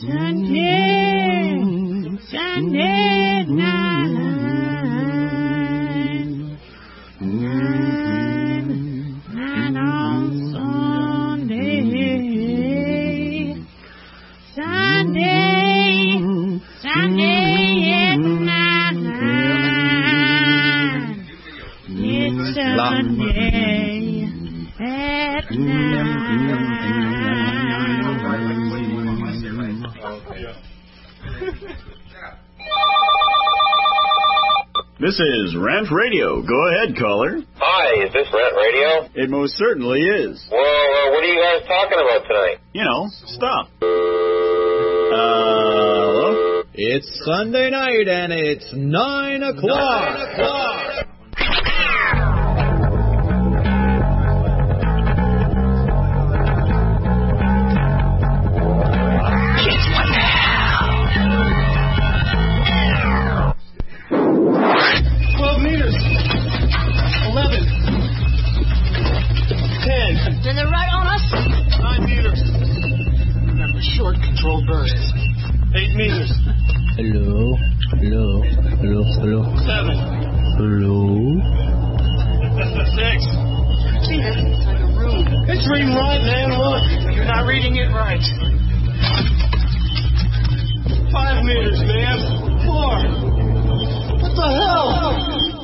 Sunday night. Night on Sunday. Sunday at night. It's Sunday at night. This is Rant Radio. Go ahead, caller. Hi, is this Rant Radio? It most certainly is. Well, what are you guys talking about tonight? You know, stuff. Hello? It's Sunday night and it's 9 o'clock. 9 o'clock. Then they're right on us. 9 meters. Remember, short controlled burst. 8 meters. Hello. 7. Hello. 6. It's reading right, man. Look, you're not reading it right. 5 meters, man. 4. What the hell?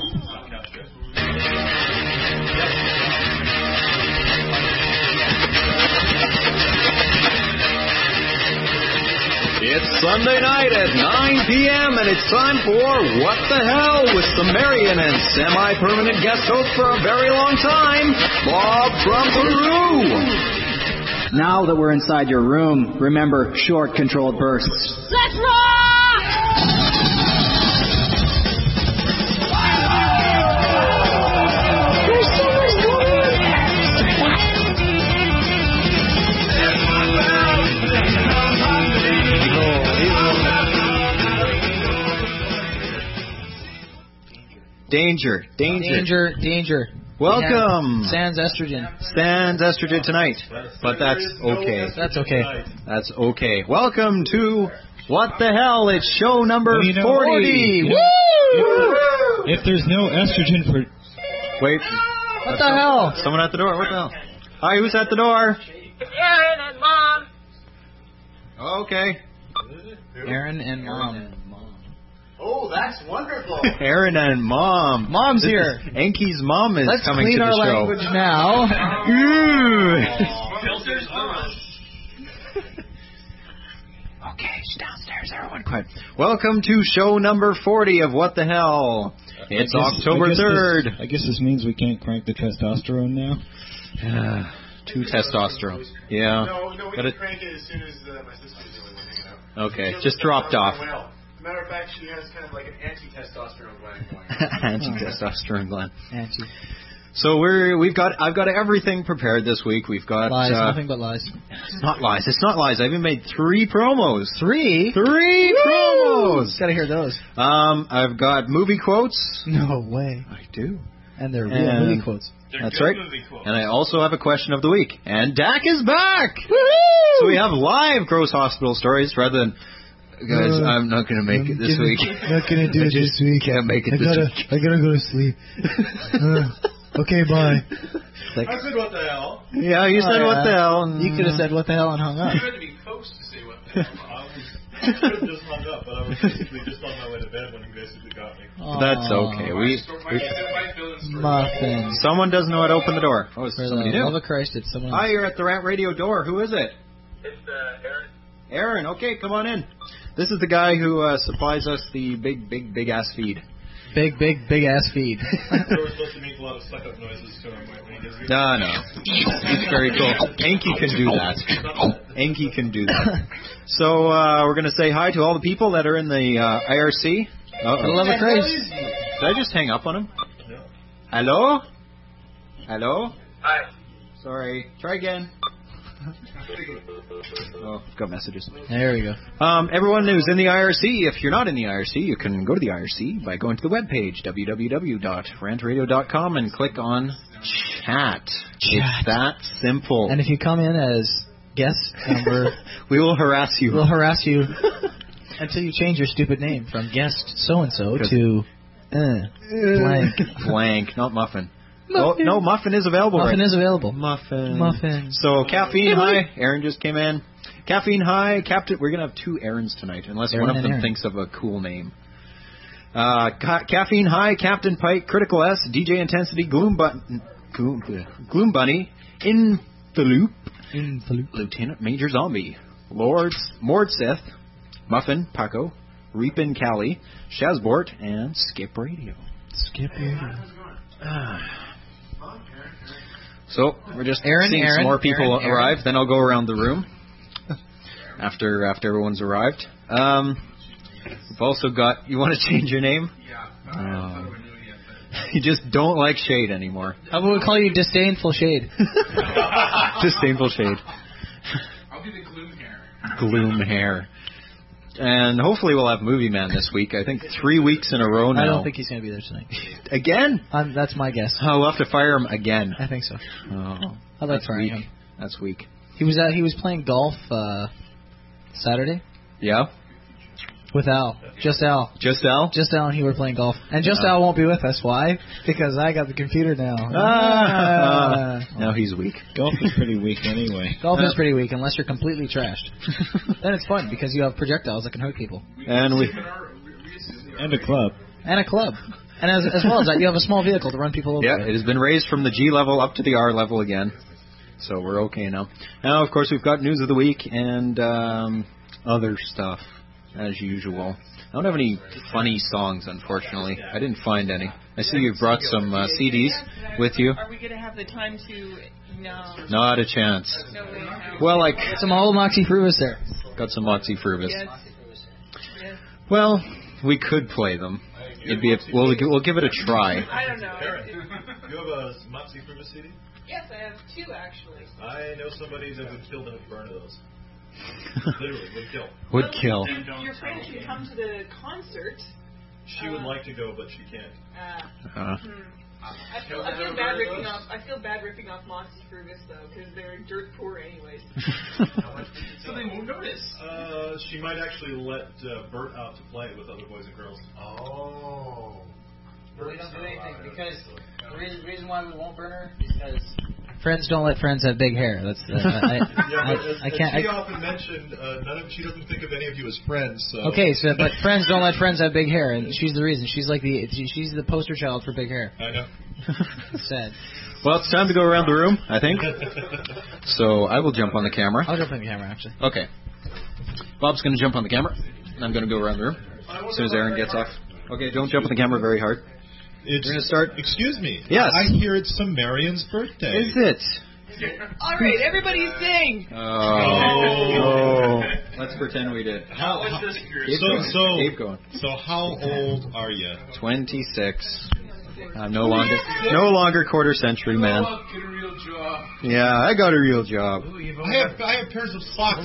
It's Sunday night at 9 p.m. and it's time for What the Hell with Sumerian and semi-permanent guest host for a very long time, Bob from Peru. Now that we're inside your room, remember short controlled bursts. Let's rock! There's so much going on. Danger. Welcome. Sans estrogen. Sans estrogen tonight. But that's okay. That's okay. Welcome to What the Hell? It's show number 40. Woo! If there's no estrogen for... Wait. What the hell? Someone at the door. What the hell? Hi, who's at the door? Aaron and Mom. Okay. Aaron and Mom. Oh, that's wonderful. Aaron and Mom. Mom's here. Enki's mom is Let's coming clean to the our show. language now. Filters on. Okay, she's downstairs. Everyone quiet. Welcome to show number 40 of What the Hell. It's October 3rd. I guess this means we can't crank the testosterone now. 2 testosterone. Yeah. No, we But can crank it as soon as my sister's the only one hanging out. Okay, just dropped off. Well, as a matter of fact, she has kind of like an anti-testosterone gland going on. Anti-testosterone gland. So I've got everything prepared this week. We've got Lies, nothing but lies. It's not lies. It's not lies. I even made 3 promos. 3? 3 promos. Gotta hear those. I've got movie quotes. No way. I do. And they're real movie quotes. That's right. And I also have a question of the week. And Dak is back. Woohoo! So we have live Gross Hospital stories rather than. Guys, I'm not going to make it this week. Not going to do it this week. Can't make it this week. I got to go to sleep. Okay, bye. I said what the hell. Yeah, you said what the hell. And You could have said what the hell and hung up. You had to be coached to say what the hell. I could have just hung up, but I was basically just on my way to bed when you basically got me. That's okay. Muffins. Someone doesn't know how to open the door. Oh, For somebody the new. love of Christ, it's someone. Hi, you're at the Rant Radio door. Who is it? It's Aaron. Aaron. Okay, come on in. This is the guy who supplies us the big ass feed. Big ass feed. We're supposed to make a lot of suck-up noises to him when he gets here. No. It's very cool. Enki can do that. Enki can do that. So we're going to say hi to all the people that are in the IRC. For the love of Christ. Did I just hang up on him? No. Hello? Hello? Hi. Sorry. Try again. Oh, got messages. There we go. Everyone who's in the IRC, if you're not in the IRC, you can go to the IRC by going to the webpage, www.rantradio.com, and click on Chat. It's that simple. And if you come in as guest number. We will harass you. We'll harass you until you change your stupid name from guest so-and-so to blank. Blank, not Muffin. Oh, no, Muffin is available. Muffin is available. Muffin. So, Caffeine High. Aaron just came in. Caffeine High, Captain. We're going to have 2 Aarons tonight, unless Aaron one of them Aaron. thinks of a cool name. Caffeine High, Captain Pike, Critical S, DJ Intensity, Gloom Bunny, Infiloop, Lieutenant Major Zombie, Mord Sith, Muffin, Paco, Reapin Callie, Shazbort, and Skip Radio. So, we're just seeing some more people arrive, then I'll go around the room after everyone's arrived. We've also got, you want to change your name? Yeah. You just don't like Shade anymore. How about we call you Disdainful Shade? Disdainful Shade. I'll be the Gloom Hair. Gloom Hair. And hopefully we'll have Movie Man this week. I think 3 weeks in a row now. I don't think he's going to be there tonight. Again? That's my guess. Oh, we'll have to fire him again. I think so. Oh, I'd like to fire him. That's weak. He was playing golf Saturday. Yeah? With Al. Just Al. Just Al? Just Al and he were playing golf. And Just Al won't be with us. Why? Because I got the computer now. Now he's weak. Golf is pretty weak anyway. Golf is pretty weak unless you're completely trashed. Then it's fun because you have projectiles that can hurt people. And a club. And a club. And as well as that, you have a small vehicle to run people over. Yeah, it has been raised from the G level up to the R level again. So we're okay now. Now, of course, we've got News of the Week and other stuff, as usual. I don't have any funny songs, unfortunately. I didn't find any. I see you've brought some CDs with you. Are we going to have the time to... No. Not a chance. No way. Well, like... Some old Moxie Fruvis there. Got some Moxie Fruvis. Yes. Well, we could play them. It'd be we'll give it a try. I don't know. Aaron, you have a Moxie Fruvis CD? Yes, I have 2 actually. I know somebody that would kill them at burn of those. Literally, would kill. Would kill. Your friend can come to the concert. She would like to go, but she can't. I feel bad ripping off. I feel bad ripping off Moxie Fruvis though, because they're dirt poor anyways. So they won't notice. She might actually let Bert out to play with other boys and girls. Oh. We don't do anything because the reason why we won't burn her is because friends don't let friends have big hair. That's I can't. She often mentioned she doesn't think of any of you as friends. So. Okay, but friends don't let friends have big hair, and she's the reason. She's like she's the poster child for big hair. I know. Sad. Well, it's time to go around the room, I think. So I will jump on the camera. I'll jump on the camera actually. Okay. Bob's going to jump on the camera, and I'm going to go around the room as soon as Aaron gets off. Okay, don't jump on the camera very hard. We're going to start. Excuse me. Yes. I hear it's Marian's birthday. Is it? All right, everybody sing. Oh. Let's pretend we did. Keep going. So how old are you? 26. I'm no longer quarter century man. Get a real job. Yeah, I got a real job. I have pairs of socks.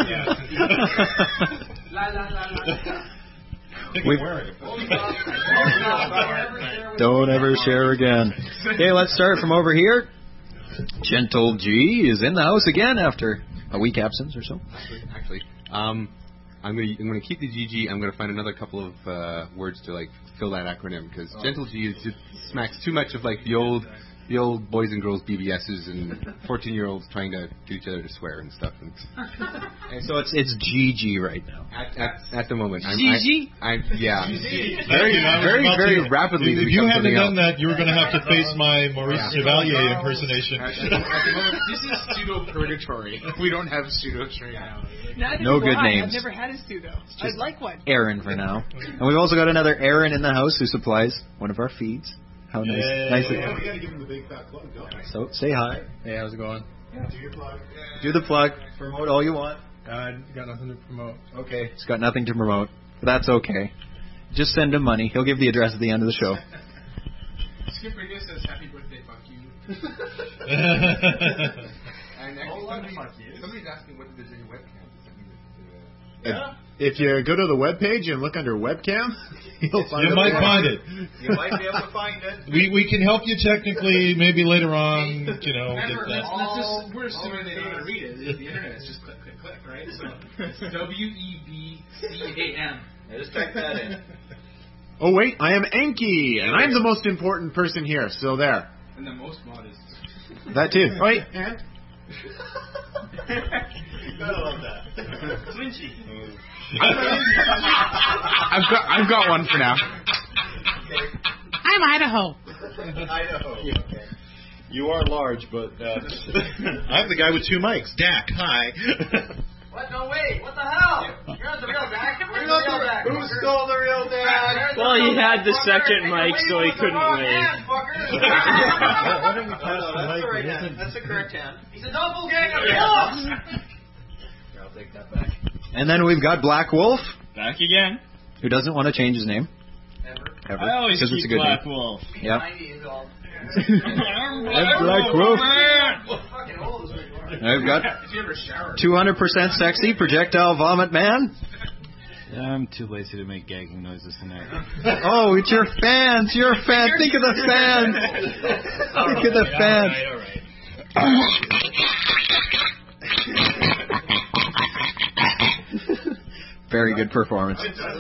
Don't ever share again. Okay, let's start from over here. Gentle G is in the house again after a week absence or so. Actually, I'm going to keep the GG. I'm going to find another couple of words to like fill that acronym because Gentle G is just smacks too much of like the old boys and girls BBSs and 14-year-olds trying to get each other to swear and stuff. And so it's GG right now. At the moment. GG? Yeah. Very rapidly. If you hadn't done that, you were going to have to face my Maurice Chevalier impersonation. At the moment, this is pseudo-purgatory. We don't have pseudos right now. No good names. I've never had a pseudo. I'd like one. Aaron for now. And we've also got another Aaron in the house who supplies one of our feeds. How nice. We got to give him the big fat plug, don't we? So, say hi. Hey, how's it going? Yeah, do your plug. Do the plug. Promote all you want. Got nothing to promote. Okay. He's got nothing to promote. But that's okay. Just send him money. He'll give the address at the end of the show. Skip Radio says happy birthday, fuck you. And actually, somebody's asking what the new webcam is. If you go to the webpage and look under webcam, you'll find You might find it. You might be able to find it. We can help you technically, maybe later on, get Remember, that. we're assuming they know how to read it. The internet is just click, click, click, right? So it's WEBCAM. Just type that in. Oh, wait, I am Enki, and I'm the most important person here, so there. And the most modest. That too. Wait, and? I love that. Flinchy. I've got one for now. I'm Idaho. Idaho. Okay. You are large, but I'm the guy with 2 mics. Dak, hi. What? No, wait. What the hell? You're not the real Dak. Where's the real Dak? Who stole the real Dak? Well, he had the second mic, so he couldn't wait. That's the correct hand. He's a doppelganger. Here, I'll take that back. And then we've got Black Wolf, Back again. who doesn't want to change his name. Ever. I always Because it's a keep good Black name. Wolf. Yep. I'm Black Wolf. I've got If you ever shower. 200% sexy projectile vomit man. I'm too lazy to make gagging noises tonight. Oh, it's your fans. Your fans. Think of the fans. Think of the fans. All right. Very good performance.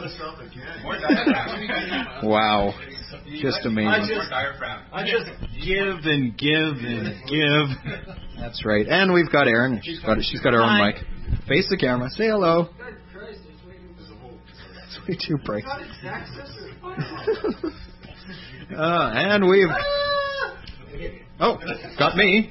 Wow. Just amazing. I just Give and give and give. That's right. And we've got Erin. She's got her own mic. Face the camera. Say hello. That's way too bright. And we've... Oh, got me.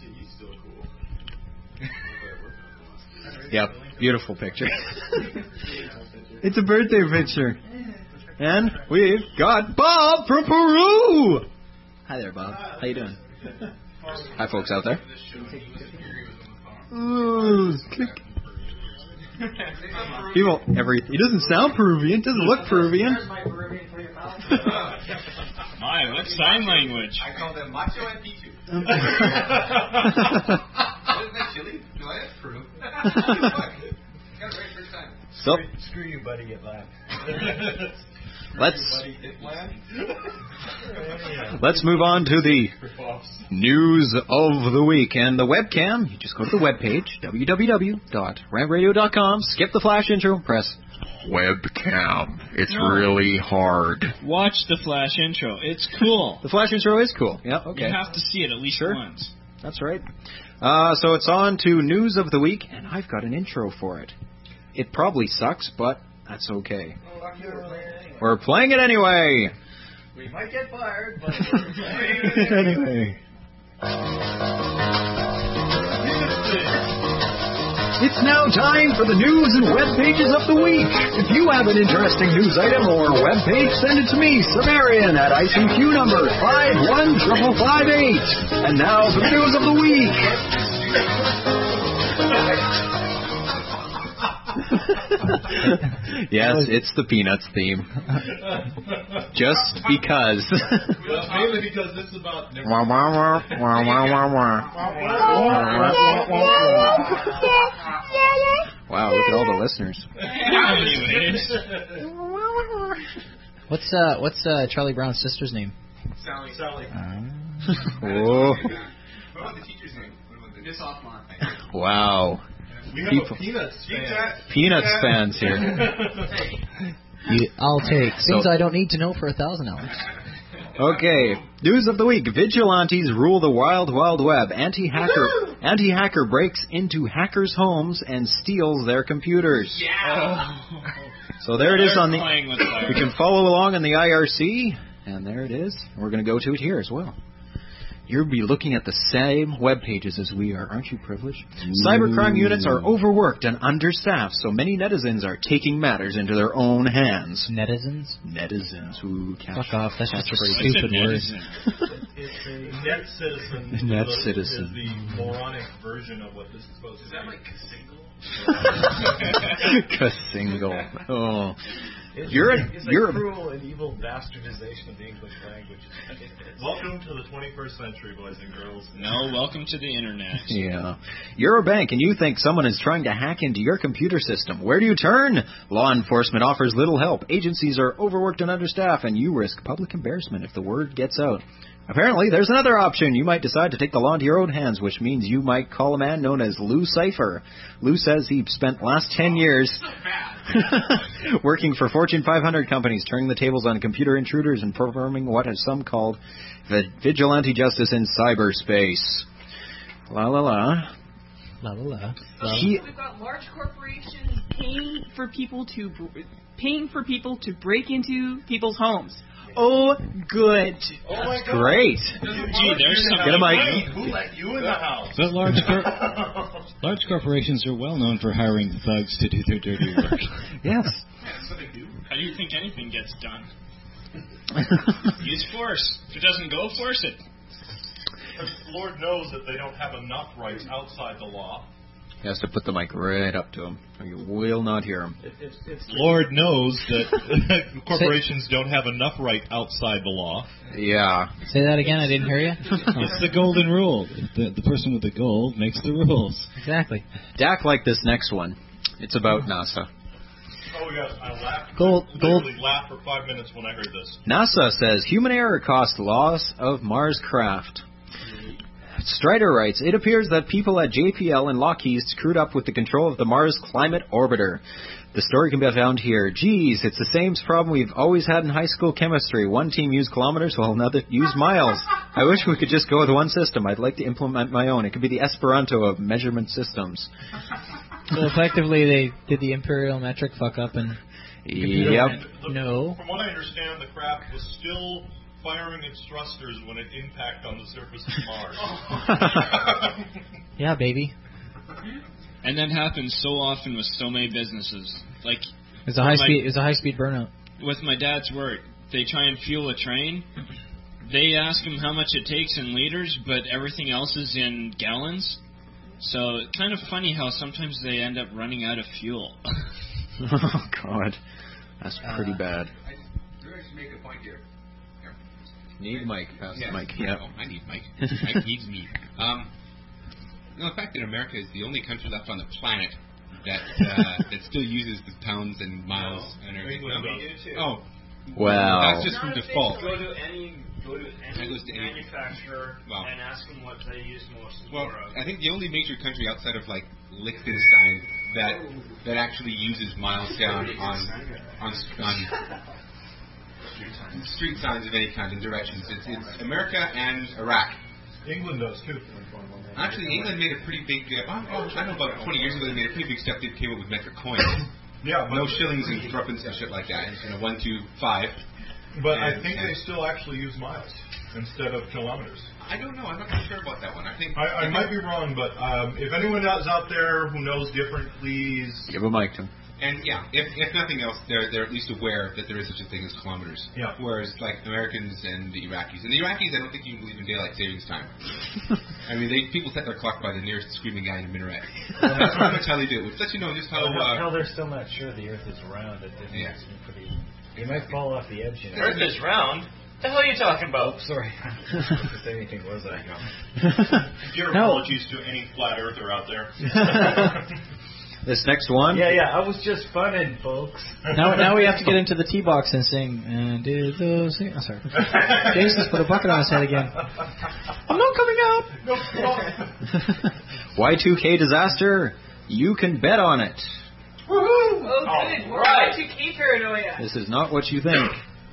Yep. Beautiful picture. It's a birthday picture. And we've got Bob from Peru. Hi there, Bob. How you doing? Hi, folks out there. People, he doesn't sound Peruvian. Doesn't look Peruvian. My, what sign language? I call them Macho and Pichu. Isn't that chili? No, that's Peru. So, Screw you, buddy. Get laughed. let's move on to the news of the week. And the webcam, you just go to the webpage, www.rantradio.com, skip the flash intro, press webcam. It's really hard. Watch the flash intro. It's cool. The flash intro is cool. Yeah, okay. You have to see it at least once. That's right. So it's on to news of the week, and I've got an intro for it. It probably sucks, but that's okay. We're playing it anyway. We might get fired, but Anyway. It's now time for the news and web pages of the week. If you have an interesting news item or web page, send it to me, Sumerian, at ICQ number 51558. And now for the news of the week. Yes, it's the Peanuts theme. Just because. Well, mainly because this is about... Wow, look at all the listeners. What's Charlie Brown's sister's name? Sally. Whoa. What about the teacher's name? What about the sophomore? Wow. We have a Peanuts fan. Peanuts fans here. I'll take things I don't need to know for $1,000. Okay, news of the week. Vigilantes rule the wild, wild web. Anti-hacker breaks into hackers' homes and steals their computers. Yeah. So there it is on the... Playing with fire. You can follow along on the IRC, and there it is. We're going to go to it here as well. You'll be looking at the same web pages as we are. Aren't you privileged? Cybercrime units are overworked and understaffed, so many netizens are taking matters into their own hands. Netizens? Netizens. Ooh, Fuck off. That's just a catchphrase. stupid word. It's a net citizen. Net Is citizen. the moronic version of what this is supposed to be. Is that like single? Single. Oh. You're a cruel and evil bastardization of the English language. Welcome to the 21st century, boys and girls. No, welcome to the internet. Yeah. You're a bank and you think someone is trying to hack into your computer system. Where do you turn? Law enforcement offers little help. Agencies are overworked and understaffed, and you risk public embarrassment if the word gets out. Apparently, there's another option. You might decide to take the law into your own hands, which means you might call a man known as Lou Cypher. Lou says he spent the last 10 years working for Fortune 500 companies, turning the tables on computer intruders and performing what has some called vigilante justice in cyberspace. La la la. La la la. We've got large corporations paying for people to break into people's homes. Oh, good. Oh my God. Great. Gee, there's some. Get a mic. Who let you in the house? But large corporations are well known for hiring thugs to do their dirty work. Yes. That's what they do. How do you think anything gets done? Use force. If it doesn't go, force it. Because Lord knows that they don't have enough rights outside the law. He has to put the mic right up to him. You will not hear him. Lord knows that corporations don't have enough right outside the law. Yeah. Say that again. I didn't hear you. It's the golden rule. The person with the gold makes the rules. Exactly. Dak liked this next one. It's about NASA. Oh, yes. I laughed. I literally laughed for 5 minutes when I heard this. NASA says human error cost loss of Mars craft. Strider writes, it appears that people at JPL and Lockheed screwed up with the control of the Mars Climate Orbiter. The story can be found here. Geez, it's the same problem we've always had in high school chemistry. One team used kilometers while another used miles. I wish we could just go with one system. I'd like to implement my own. It could be the Esperanto of measurement systems. So effectively they did the imperial metric fuck up and... Yep. No. From what I understand, the craft was still firing its thrusters when it impacted on the surface of Mars. Yeah, baby. And that happens so often with so many businesses. Like It was a high speed burnout. With my dad's work, they try and fuel a train. They ask them how much it takes in liters, but everything else is in gallons. So it's kind of funny how sometimes they end up running out of fuel. Oh God, that's pretty bad. You actually make a point here. Need Mike. Pass the mic. Yeah. Oh, I need Mike. Mike needs me. The fact that America is the only country left on the planet that that still uses the pounds and miles and everything. Oh, well, that's just from default. Go to any manufacturer and ask them what they use most. Well, I think the only major country outside of like Liechtenstein that actually uses miles down on street signs of any kind and directions. It's America and Iraq. England does too. Actually, England made a pretty big. I know about 20 years ago they made a pretty big step. They came up with metric coins. Yeah, no shillings and threepence and shit like that. And a 1, 2, 5. But I think they still actually use miles instead of kilometers. I don't know. I'm not quite sure about that one. I might be wrong, but if anyone else out there who knows different, please give a mic to him. And yeah, if nothing else, they're at least aware that there is such a thing as kilometers. Yeah. Whereas like Americans and the Iraqis, I don't think you believe in daylight savings time. I mean, people set their clock by the nearest screaming guy in a minaret. That's pretty much how they do it. Which lets you know just how. Hell, they're still not sure the Earth is round. You might fall off the edge. The Earth is round. The hell are you talking about? Oh, sorry. If anything was that. Dear apologies to any flat earther out there. This next one? Yeah, I was just funning, folks. Now we have to get into the tee box and sing. And did those? Oh, sorry. Jason's put a bucket on his head again. I'm not coming out. Y2K disaster. You can bet on it. Woohoo! Oh, good. More Y2K paranoia. This is not what you think.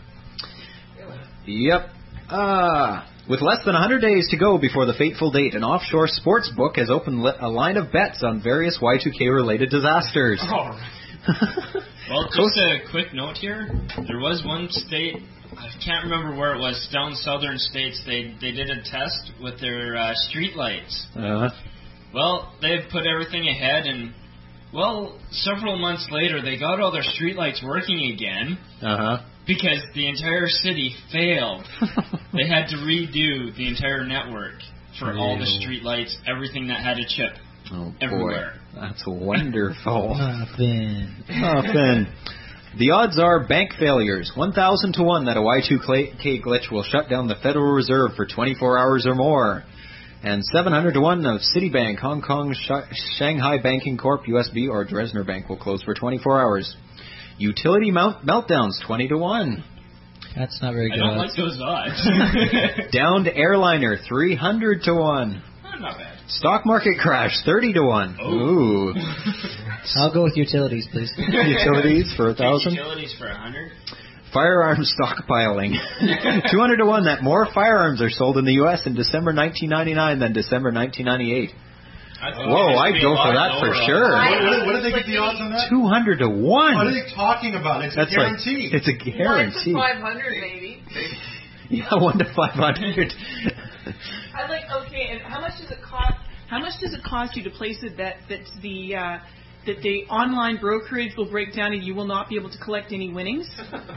Yep. With less than 100 days to go before the fateful date, an offshore sports book has opened a line of bets on various Y2K-related disasters. Oh. Well, just a quick note here. There was one state, I can't remember where it was, down southern states, they did a test with their street lights. Well, they put everything ahead, and, well, several months later, they got all their street lights working again. Because the entire city failed. They had to redo the entire network for all the street lights, everything that had a chip. Oh, everywhere. Boy. That's wonderful. Nothing. The odds are bank failures. 1,000 to 1 that a Y2K glitch will shut down the Federal Reserve for 24 hours or more. And 700 to 1 of Citibank, Hong Kong, Shanghai Banking Corp, USB, or Dresdner Bank will close for 24 hours. Utility meltdowns, 20 to 1. That's not very good. I don't like those odds. Downed airliner, 300 to 1. Not bad. Stock market crash, 30 to 1. Oh. Ooh. I'll go with utilities, please. Utilities for 1,000. Utilities for 100. Firearms stockpiling, 200 to 1 that more firearms are sold in the U.S. in December 1999 than December 1998. Whoa, I'd go for that for sure. What did they get the odds on that? 200 to 1. What are they talking about? It's That's a guarantee. It's a guarantee. 1 to 500, maybe. Yeah, 1 to 500. I like. Okay, and how much does it cost? How much does it cost you to place it that the online brokerage will break down and you will not be able to collect any winnings?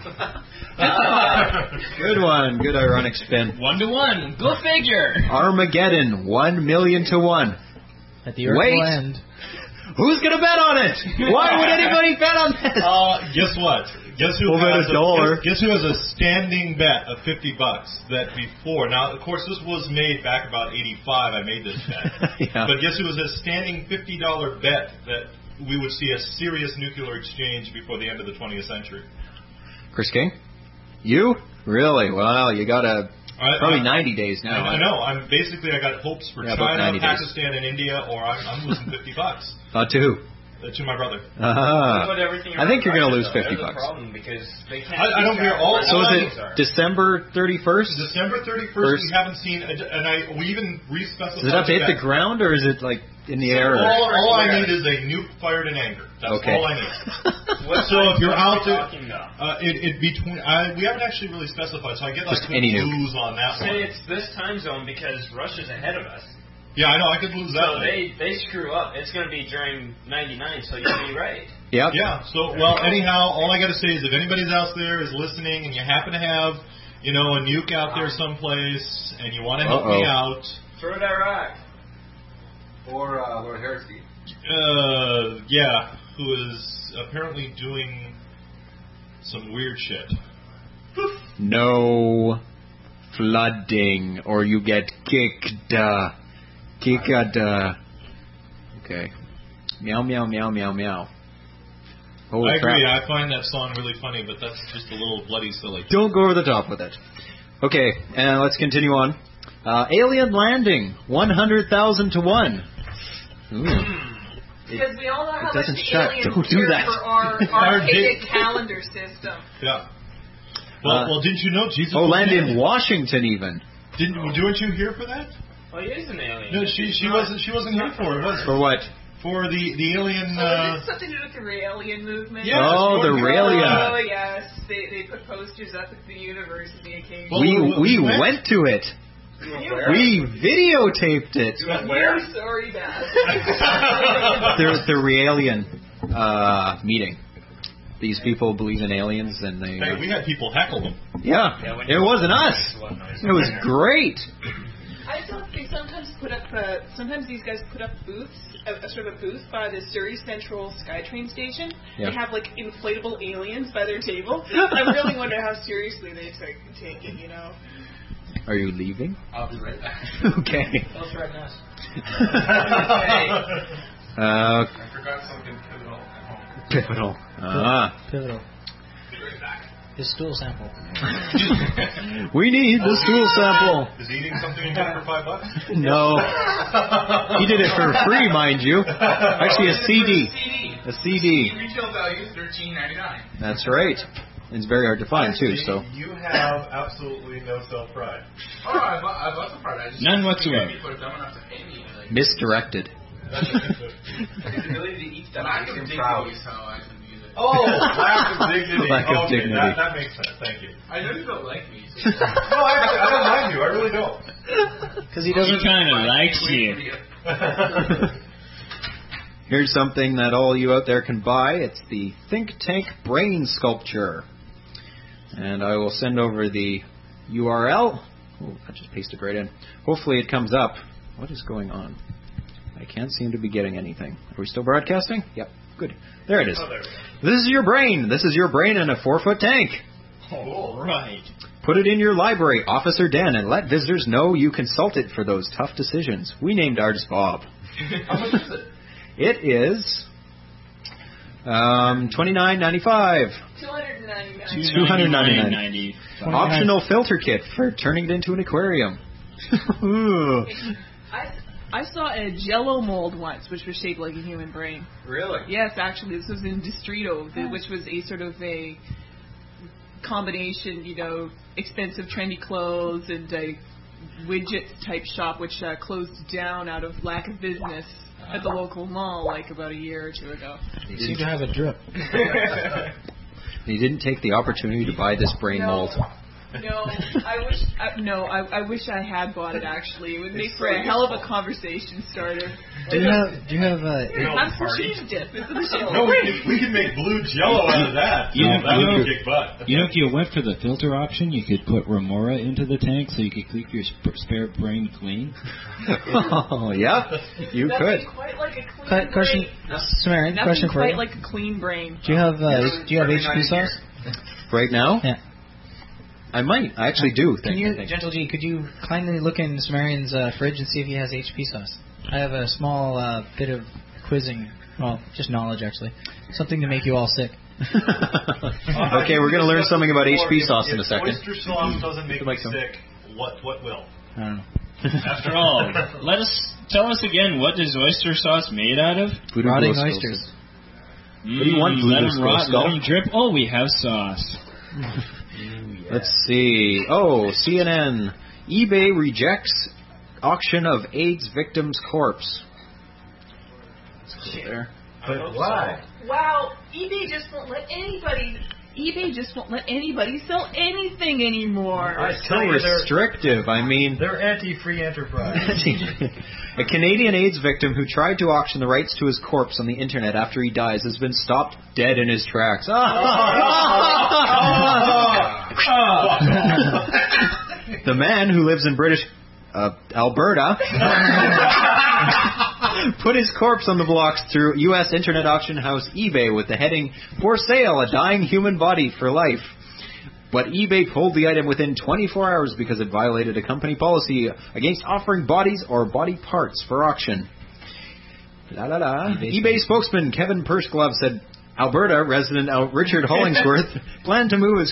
Good one. Good ironic spin. 1 to 1. Go figure. Armageddon, 1 million to 1. At the earth will end. Who's gonna bet on it? Why would anybody bet on this? Guess what? Guess who has a standing bet of $50 that before? Now, of course, this was made back about '85. I made this bet. Yeah. But guess who has a standing $50 bet that we would see a serious nuclear exchange before the end of the 20th century? Chris King? You? Really? Well, you got probably 90 days now. I know. I got hopes for China, Pakistan, and India, or I'm losing $50. To who? To my brother. I think you're going to lose $50. Problem because they can't. I don't hear all. So is it December 31st? December 31st. We haven't seen, we even re-specified. Does it have to hit the ground, or is it like in the air? All I need is a nuke fired in anger. That's all I need. So if you're out there, we haven't actually really specified. So I get just any lose on that one. Say it's this time zone because Russia's ahead of us. Yeah, I know. I could lose that. So they screw up. It's going to be during '99, so you'll be right. Yep. Yeah. So anyhow, all I got to say is if anybody's out there is listening and you happen to have, a nuke out there someplace and you want to help me out, throw it at Iraq or Lord Heresy. Yeah, who is apparently doing some weird shit. No flooding, or you get kicked. Okay. Meow, meow, meow, meow, meow. Holy I agree. crap. I find that song really funny, but that's just a little bloody silly. Don't go over the top with it. Okay, and let's continue on. Alien landing, 100,000 to 1. Ooh. Because we all know how much doesn't the shut. aliens Don't do care that. for our archaic calendar system. Yeah. Well, didn't you know Jesus? Land in Washington even. Weren't you here for that? Oh, he is an alien. No, she wasn't here for it. Was for what? For the alien. So is it something to do with the Raelian movement? Yes, the Raelian. Oh yes, they put posters up at the university occasionally. We went to it. We videotaped it. You went where? Sorry, Dad. The Raelian meeting. These people believe in aliens, and they. Hey, we had people heckle them. Yeah, it wasn't us. It was great. I thought they sometimes put up. Sometimes these guys put up booths, sort of a booth by the Surrey Central SkyTrain station. Yeah. They have like inflatable aliens by their table. I really wonder how seriously they take it. Are you leaving? I'll be right back. Okay. Don't threaten us. I forgot something pivotal at home. Pivotal. Pivotal. The stool sample. We need the stool sample. Is he eating something in here for $5? No. He did it for free, mind you. Actually, a CD. A CD. Retail value $13.99. That's right. It's very hard to find, too. So you have absolutely no self-pride. Oh, I love the pride. I just none whatsoever. People are dumb enough to pay me. Misdirected. The ability to eat stuff makes him proud. Is how I can use it. Oh, lack of dignity. Lack of dignity. That makes sense. Thank you. I know you don't like me. No, actually, I don't mind you. I really don't. Because he doesn't. He kind of likes you. Here's something that all you out there can buy. It's the Think Tank Brain Sculpture. And I will send over the URL. Oh, I just pasted right in. Hopefully it comes up. What is going on? I can't seem to be getting anything. Are we still broadcasting? Yep. Good. There it is. Oh, there we go. This is your brain. This is your brain in a 4-foot tank. Oh, right. Put it in your library, office, or den, and let visitors know you consult it for those tough decisions. We named ours Bob. How much is it? It is $29.95. $299. Optional filter kit for turning it into an aquarium. I saw a Jello mold once, which was shaped like a human brain. Really? Yes, actually, this was in Distrito, which was a sort of a combination, expensive, trendy clothes and a widget type shop, which closed down out of lack of business at the local mall like about a year or two ago. You seem to have a drip. You didn't take the opportunity to buy this brain mold. No, I wish I had bought it. Actually, it would make for a hell of a conversation starter. Do you have I'm for cheese dip. No, we can make blue Jello out of that. That would kick butt. If you went for the filter option, you could put Remora into the tank so you could keep your spare brain clean. Oh yeah, you could. Quite like a clean question, Samarian. Question for you. Quite like a clean brain. Do you have HP sauce right now? Yeah. I might. I actually do. Gentle G, could you kindly look in Samarian's fridge and see if he has HP sauce? I have a small bit of quizzing, well, just knowledge actually. Something to make you all sick. Okay, we're going to learn something about HP sauce in a second. If oyster sauce doesn't make me sick, what will? I don't know. After all, tell us again, what is oyster sauce made out of? Rotting oysters. What do you want? Let them rot, let them drip. Oh, we have sauce. Let's see. Oh, CNN. eBay rejects auction of AIDS victim's corpse. Let's go there. Why? Wow, eBay just won't let anybody sell anything anymore. It's so restrictive. I mean, they're anti-free enterprise. A Canadian AIDS victim who tried to auction the rights to his corpse on the internet after he dies has been stopped dead in his tracks. The man, who lives in British Alberta, put his corpse on the blocks through U.S. internet auction house eBay with the heading, "For sale, a dying human body for life." But eBay pulled the item within 24 hours because it violated a company policy against offering bodies or body parts for auction. eBay spokesman Kevin Persglove said Alberta resident Richard Hollingsworth planned to move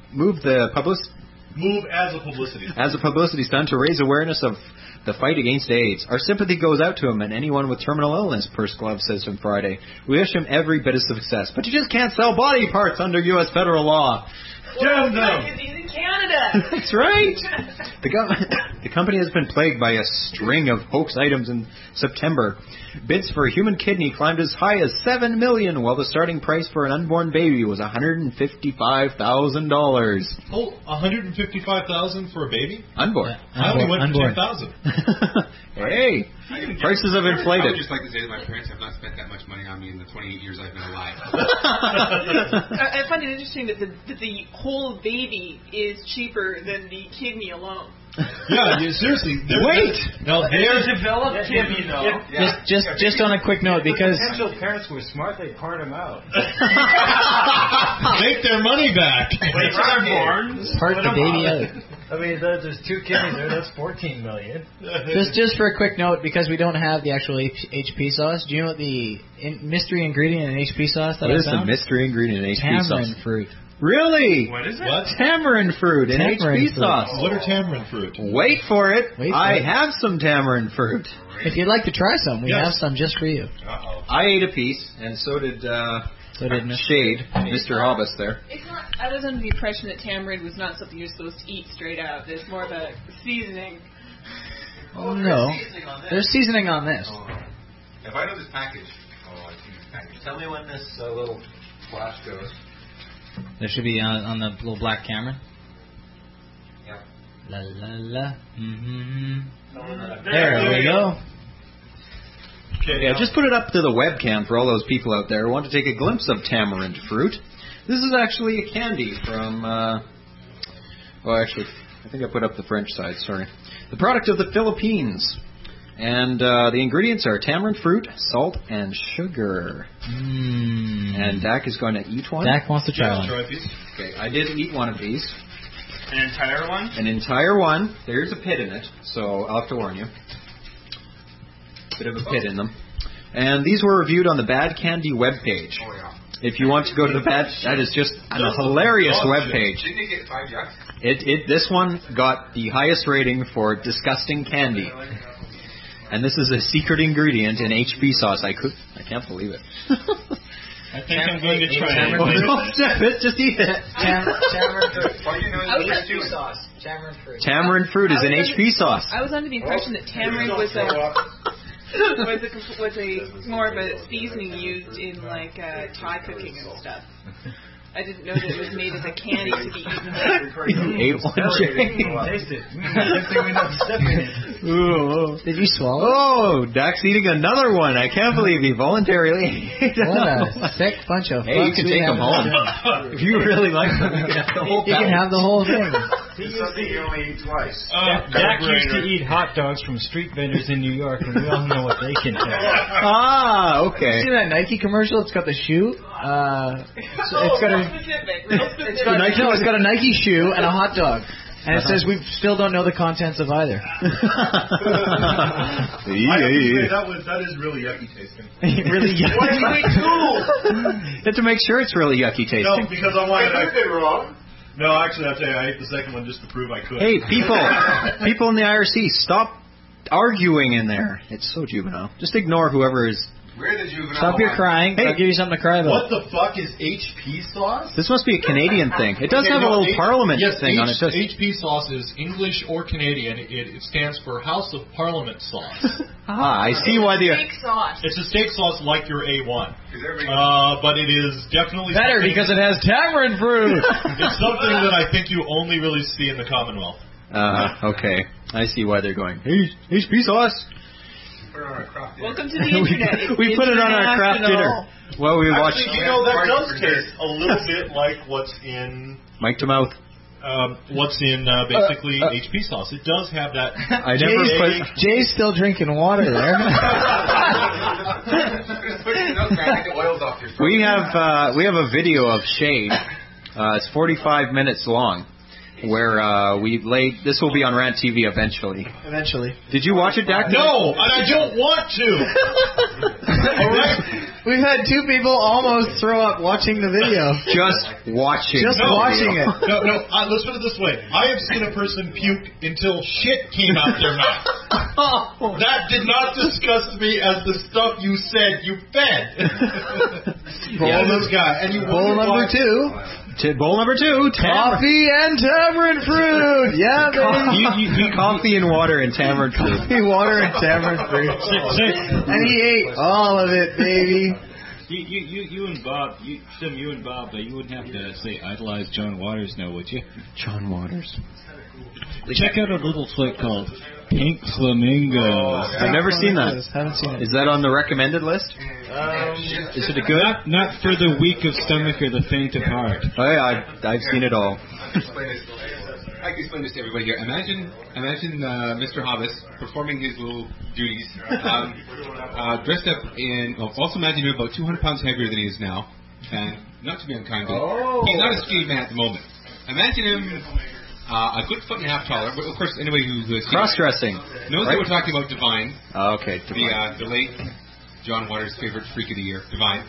as a publicity stunt to raise awareness of the fight against AIDS. Our sympathy goes out to him and anyone with terminal illness, Persglove says on Friday. We wish him every bit of success. But you just can't sell body parts under U.S. federal law. Well, he's in Canada. That's right. The company has been plagued by a string of hoax items in September. Bids for a human kidney climbed as high as $7 million, while the starting price for an unborn baby was $155,000. Oh, $155,000 for a baby? Unborn. Yeah. I only went for $10,000. Hey, prices have inflated. I would just like to say that my parents have not spent that much money on me in the 28 years I've been alive. I find it interesting that the whole baby is cheaper than the kidney alone. Yeah, seriously. Wait! No, there's developed kidney though. Just on a quick note, because potential parents were smart, they part them out. Make their money back. Wait till they're born. Part the baby out. I mean, there's 2 kidneys there. That's $14 million. Just for a quick note, because we don't have the actual HP sauce. Do you know what the mystery ingredient in HP sauce that What I is found? the mystery ingredient in HP sauce? Tamarind fruit. Really? What is it? What? Tamarind fruit in HP fruit. sauce. What are tamarind fruit? Wait for it. I it. have some tamarind fruit. If you'd like to try some, we Yes. have some just for you. I ate a piece, and so did Shade, Mr. Hobbs there. It's not. I was under the impression that tamarind was not something you're supposed to eat straight out. There's more of a seasoning. Oh no, there's seasoning on this. If I know this package, I see this package. Tell me when this little flash goes. There should be on the little black camera. Yeah. La la la. Mm-hmm. There we go. Okay, Yeah, just put it up to the webcam for all those people out there who want to take a glimpse of tamarind fruit. This is actually a candy from, actually, I think I put up the French side, sorry. The product of the Philippines. And the ingredients are tamarind fruit, salt, and sugar. And Dak is going to eat one. Dak wants to try one. Okay, I did eat one of these. An entire one? An entire one. There's a pit in it, so I'll have to warn you. Bit of a pit in them. And these were reviewed on the Bad Candy webpage. If you want to go to the Bad... That is just a hilarious webpage. Didn't you get 5 yucks? This one got the highest rating for disgusting candy. And this is a secret ingredient in HP sauce. I can't believe it. I think I'm going to try it. Don't step it, just eat it. Tamarind fruit sauce. Tamarind fruit. Tamarind fruit is an HP sauce. I was under the impression that tamarind was a more of a seasoning used in like Thai cooking and stuff. I didn't know that it was made as a candy to be eaten. Ate one Taste it. Good thing we know the stuff in it. Ooh. Did you swallow? Oh, Dak's eating another one. I can't believe he voluntarily ate another one. Sick bunch of Hey, you can take them home. If you really like them, you can have the whole You can have the whole thing. He used to only eat twice. Dak used to eat hot dogs from street vendors in New York, and we all know what they can do. Okay. See that Nike commercial? It's got the shoe. It's got a Nike shoe and a hot dog. And it says we still don't know the contents of either. That is really yucky tasting. Really yucky. What are you doing? You have to make sure it's really yucky tasting. No, because I wanted. I did wrong. No, actually, I'll tell you, I ate the second one just to prove I could. Hey, people in the IRC, stop arguing in there. It's so juvenile. Just ignore whoever is. We're the juvenile. Stop your crying. Hey, I'll give you something to cry about. What the fuck is HP sauce? This must be a Canadian thing. It does have a little Parliament thing on it. HP sauce is English or Canadian. It stands for House of Parliament sauce. I see why the... Steak sauce. It's a steak sauce like your A1. But it is definitely... Better because it has tamarind fruit. It's something that I think you only really see in the Commonwealth. Okay. I see why they're going, hey, HP sauce. Welcome to the internet. We put it on our craft dinner. Well, we watched. Actually, that does taste a little bit like what's in Mike to mouth. What's in basically HP sauce. It does have that. I never put. Jay's still drinking water there. We have a video of Shade. It's 45 minutes long. Where this will be on Rant TV eventually. Did you watch it, Dak? No, and I don't want to. We've had 2 people almost throw up watching the video. Just watching. Watching it. No. Let's put it this way. I have seen a person puke until shit came out their mouth. That did not disgust me as the stuff you said you fed. Bowl number 2. Bowl number 2, coffee and tamarind fruit. Yeah, baby. Coffee and water and tamarind fruit. Coffee, water, and tamarind fruit. And he ate all of it, baby. You and Bob, Tim, you wouldn't have to say idolize John Waters now, would you? John Waters. Check out a little flick called Pink Flamingos. I've never seen that. Haven't seen it. Is that on the recommended list? Is it a good? Not for the weak of stomach or the faint of heart. Oh yeah, I've seen it all. I can explain this to everybody here. Imagine Mr. Hobbs performing his little duties, dressed up in. Also, imagine him about 200 pounds heavier than he is now, and not to be unkind, but he's not a skinny man at the moment. Imagine him. A good foot and a half taller, but of course, anybody who is cross-dressing knows that we're talking about Divine. Okay, Divine. The late John Waters' favorite freak of the year, Divine.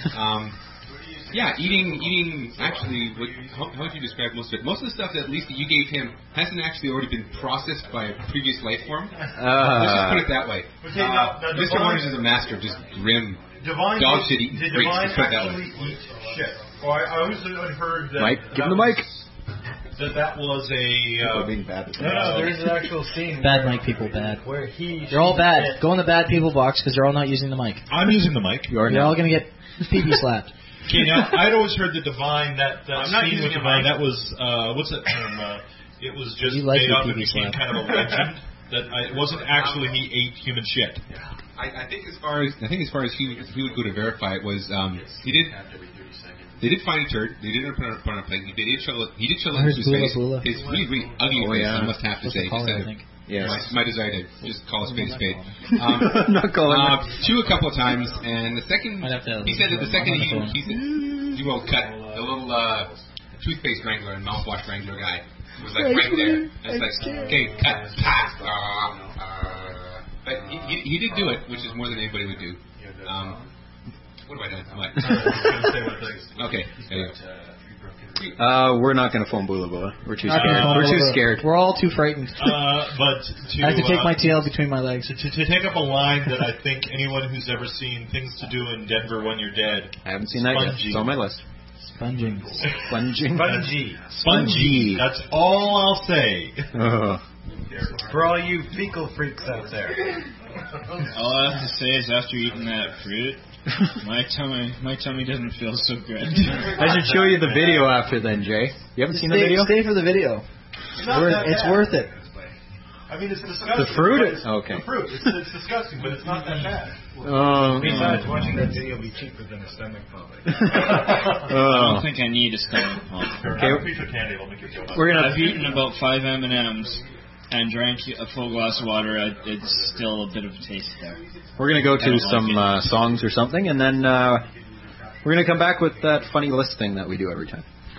Eating. Actually, how would you describe most of it? Most of the stuff that at least that you gave him hasn't actually already been processed by a previous life form. Let's just put it that way. Mr. Waters is a master of just grim dog shit eating freaks. Let's put it that way. Eat shit. Well, I always had heard that. Mike, give him the mic. That was a being bad. There's an actual scene. Bad mic people, bad. Where they're all bad. Go in the bad people box because they're all not using the mic. I'm using the mic. You're all gonna get pee slapped. Okay, now I'd always heard the Divine that scene with Divine. That was what's that term? It was just made up to be kind of a legend. That it wasn't actually he ate human shit. I think as far as he would go to verify it was he did. They did find a turd. They didn't put it on a plate. He did show it in his face. His really ugly face, I must have to say. Yes. My desire to just call a spade a spade. Not calling Chew a couple of times, and the second he said that the second he will cut the little toothpaste wrangler and mouthwash wrangler guy was like right there. It's like, okay, cut, pass. But he did do it, which is more than anybody would do. What have I done? What? Okay. We're not going to phone Boulaba. We're too scared. We're too scared. We're all too frightened. But I have to take my tail between my legs. To take up a line that I think anyone who's ever seen Things to Do in Denver When You're Dead. I haven't seen that yet. It's on my list. Sponging. Spongy. That's all I'll say. For all you fecal freaks out there. All I have to say is after eating that fruit, my tummy doesn't feel so good. I should show you the video after then, Jay. You haven't seen the video? Stay for the video. It's worth it. I mean, it's disgusting. The fruit? Okay. The fruit. It's disgusting, but it's not that bad. Besides, watching that video will be cheaper than a stomach pump. I don't think I need a stomach pump. Okay. Have a piece of candy. It'll make you feel better. I've eaten about 5 M&Ms and drank a full glass of water. It's still a bit of a taste there. We're going to go to some songs or something, and then we're going to come back with that funny list thing that we do every time.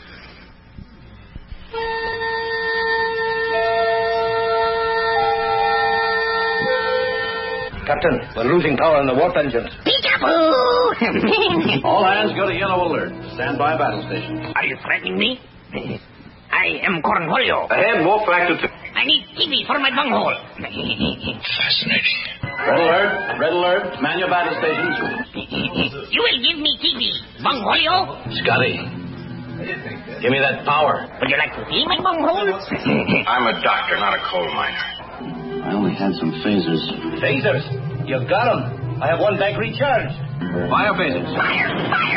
Captain, we're losing power in the warp engines. Peekaboo! All hands got a yellow alert. Stand by battle station. Are you threatening me? I am Cornholio. Ahead, warp factor 2. I need TV for my bunghole. Fascinating. Red alert. Man your battle stations. You will give me TV, Bungholio? Scotty, give me that power. Would you like to see my bunghole? I'm a doctor, not a coal miner. I only had some phasers. Phasers? You've got them. I have one bank recharged. Fire phasers. Fire.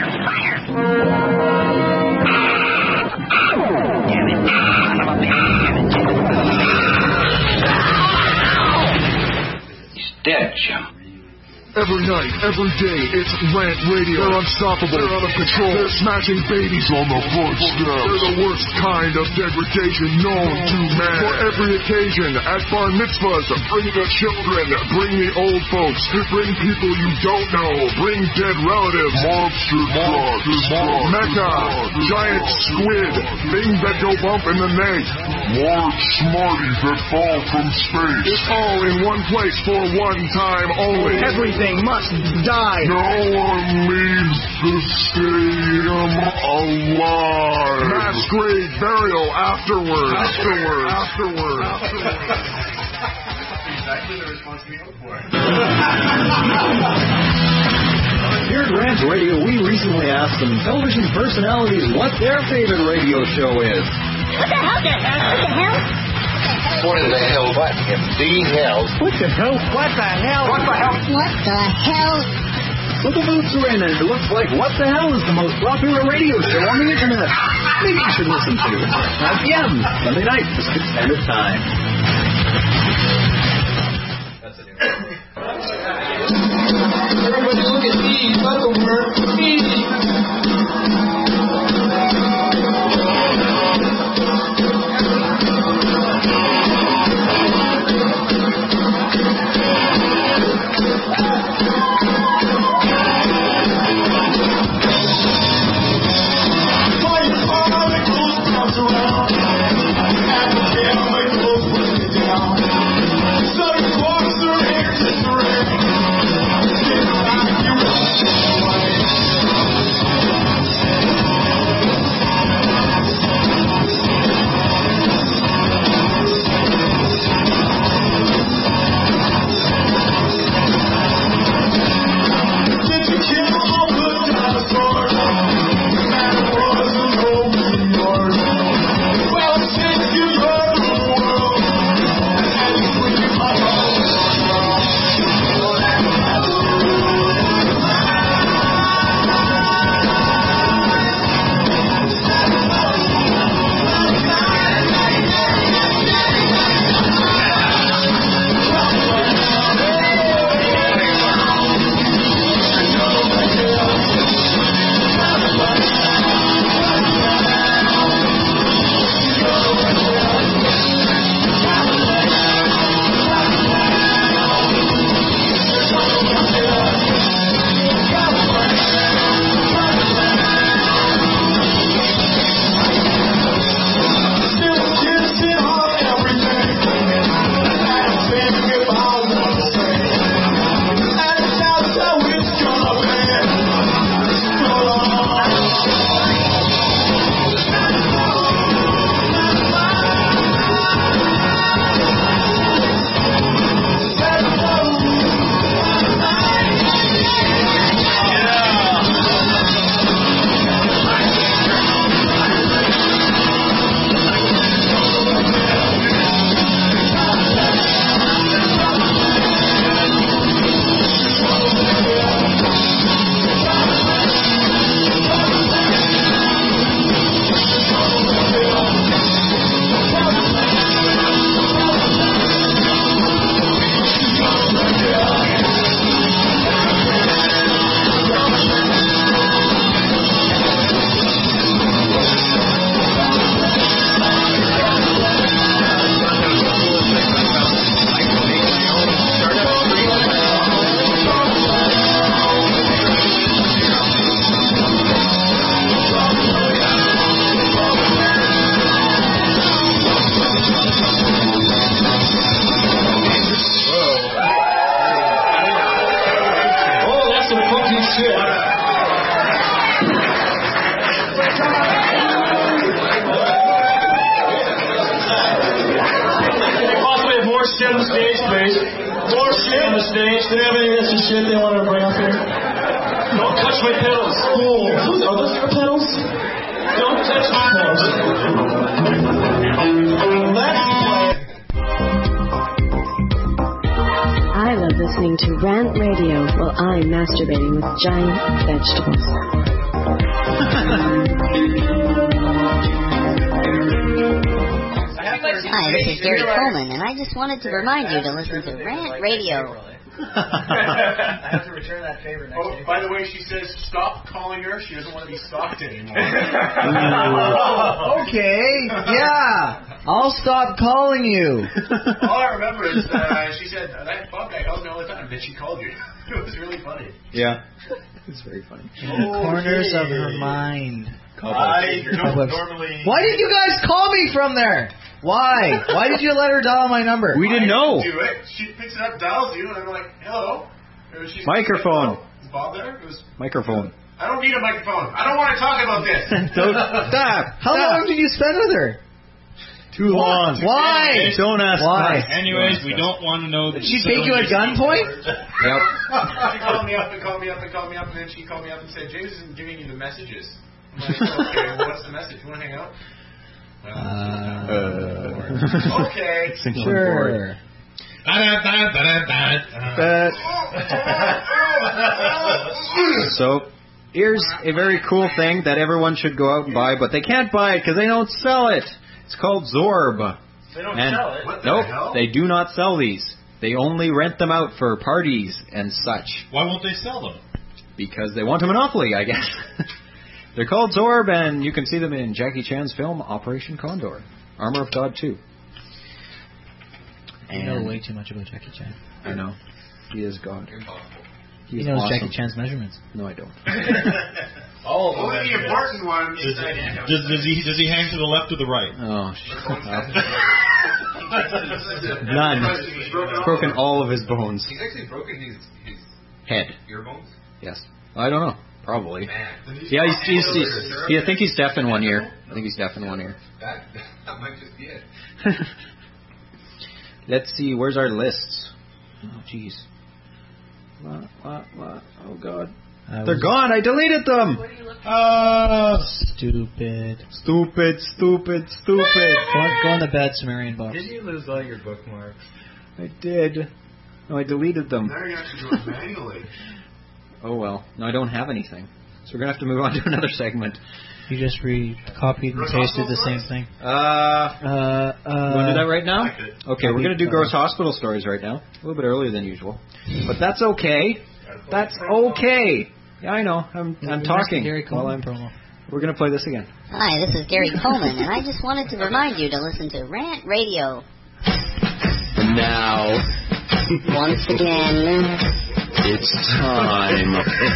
He's dead, Jim. Every night, every day, it's Rant Radio. They're unstoppable. They're out of control. They're smashing babies on the footstep. They're the worst kind of degradation known to man. For every occasion, at bar mitzvahs, bring the children, bring the old folks, bring people you don't know, bring dead relatives, monster trucks, mecha, giant squid, things that go bump in the neck, large smarties that fall from space. It's all in one place for one time only. Everything must die. No one leaves the stadium alive. Mass grave burial afterwards. Exactly the response we hope for. Here at Rant Radio, we recently asked some television personalities what their favorite radio show is. What the hell? What in the hell? What in the hell? What the hell? What the hell? What the hell? What the hell? Well, the votes are in, and it looks like What the Hell is the most popular radio show on the internet. Maybe you should listen to 5 p.m. Sunday night, Pacific Standard Time. Everybody look at me. That's the word. Easy. on the stage, please. More shit on the stage. Do they have any extra shit they want to bring up here? Don't touch my pedals. Oh, are those your pedals? Don't touch my pedals. I love listening to Rant Radio while I'm masturbating with giant vegetables. Hi, this is Gary Coleman, and I just wanted to remind you to listen to Rant Radio. I have to return that favor next week. By the way, she says stop calling her. She doesn't want to be stalked anymore. Okay, yeah. I'll stop calling you. All I remember is she said, that Bob guy calls me all the time. Then she called you. It was really funny. Yeah. It's very funny. In the corners of her mind. I don't normally... Why did you guys call me from there? Why? Why did you let her dial my number? We didn't know. Do it. She picks it up, dials you, and I'm like, hello. Microphone. Is Bob there? It was... Microphone. I don't need a microphone. I don't want to talk about this. Stop. How long did you spend with her? Too long. Why? Don't ask. Why? Anyways, we don't want to know. Did she take you at gunpoint? Yep. She called me up and called me up and called me up, and then she called me up and said, James isn't giving you the messages. I'm like, okay, well, what's the message? You want to hang out? Okay. Sure. So, here's a very cool thing that everyone should go out and buy, but they can't buy it because they don't sell it. It's called Zorb. They don't sell it? What the Nope, hell? they do not sell these. They only rent them out for parties and such. Why won't they sell them? Because they want a monopoly, I guess. They're called Zorb, and you can see them in Jackie Chan's film Operation Condor, Armor of God 2. You know way too much about Jackie Chan. I know. He is God. Impossible. He's He knows awesome. Jackie Chan's measurements. No, I don't. Only the important ones. Does he hang to the left or the right? Oh, shut up. None. He's broken all of his bones. He's actually broken his Head. ear bones. Yes. I don't know. Probably. Man. Yeah, I think he's deaf in one ear. I think he's deaf in one ear. That might just be it. Let's see. Where's our lists? Oh, jeez. What? Oh, God. They're gone. I deleted them. Stupid. Stupid. Go on the bad Sumerian box. Did you lose all your bookmarks? I did. No, I deleted them. Now you have to do it manually. Oh, well. No, I don't have anything. So we're going to have to move on to another segment. You just copied and pasted the same thing. You want to do that right now? Okay, we're going to do gross hospital stories right now. A little bit earlier than usual. But that's okay. That's okay. Yeah, I know. I'm talking. Gary Coleman promo. We're going to play this again. Hi, this is Gary Coleman, and I just wanted to remind you to listen to Rant Radio. Now, Once again, it's time.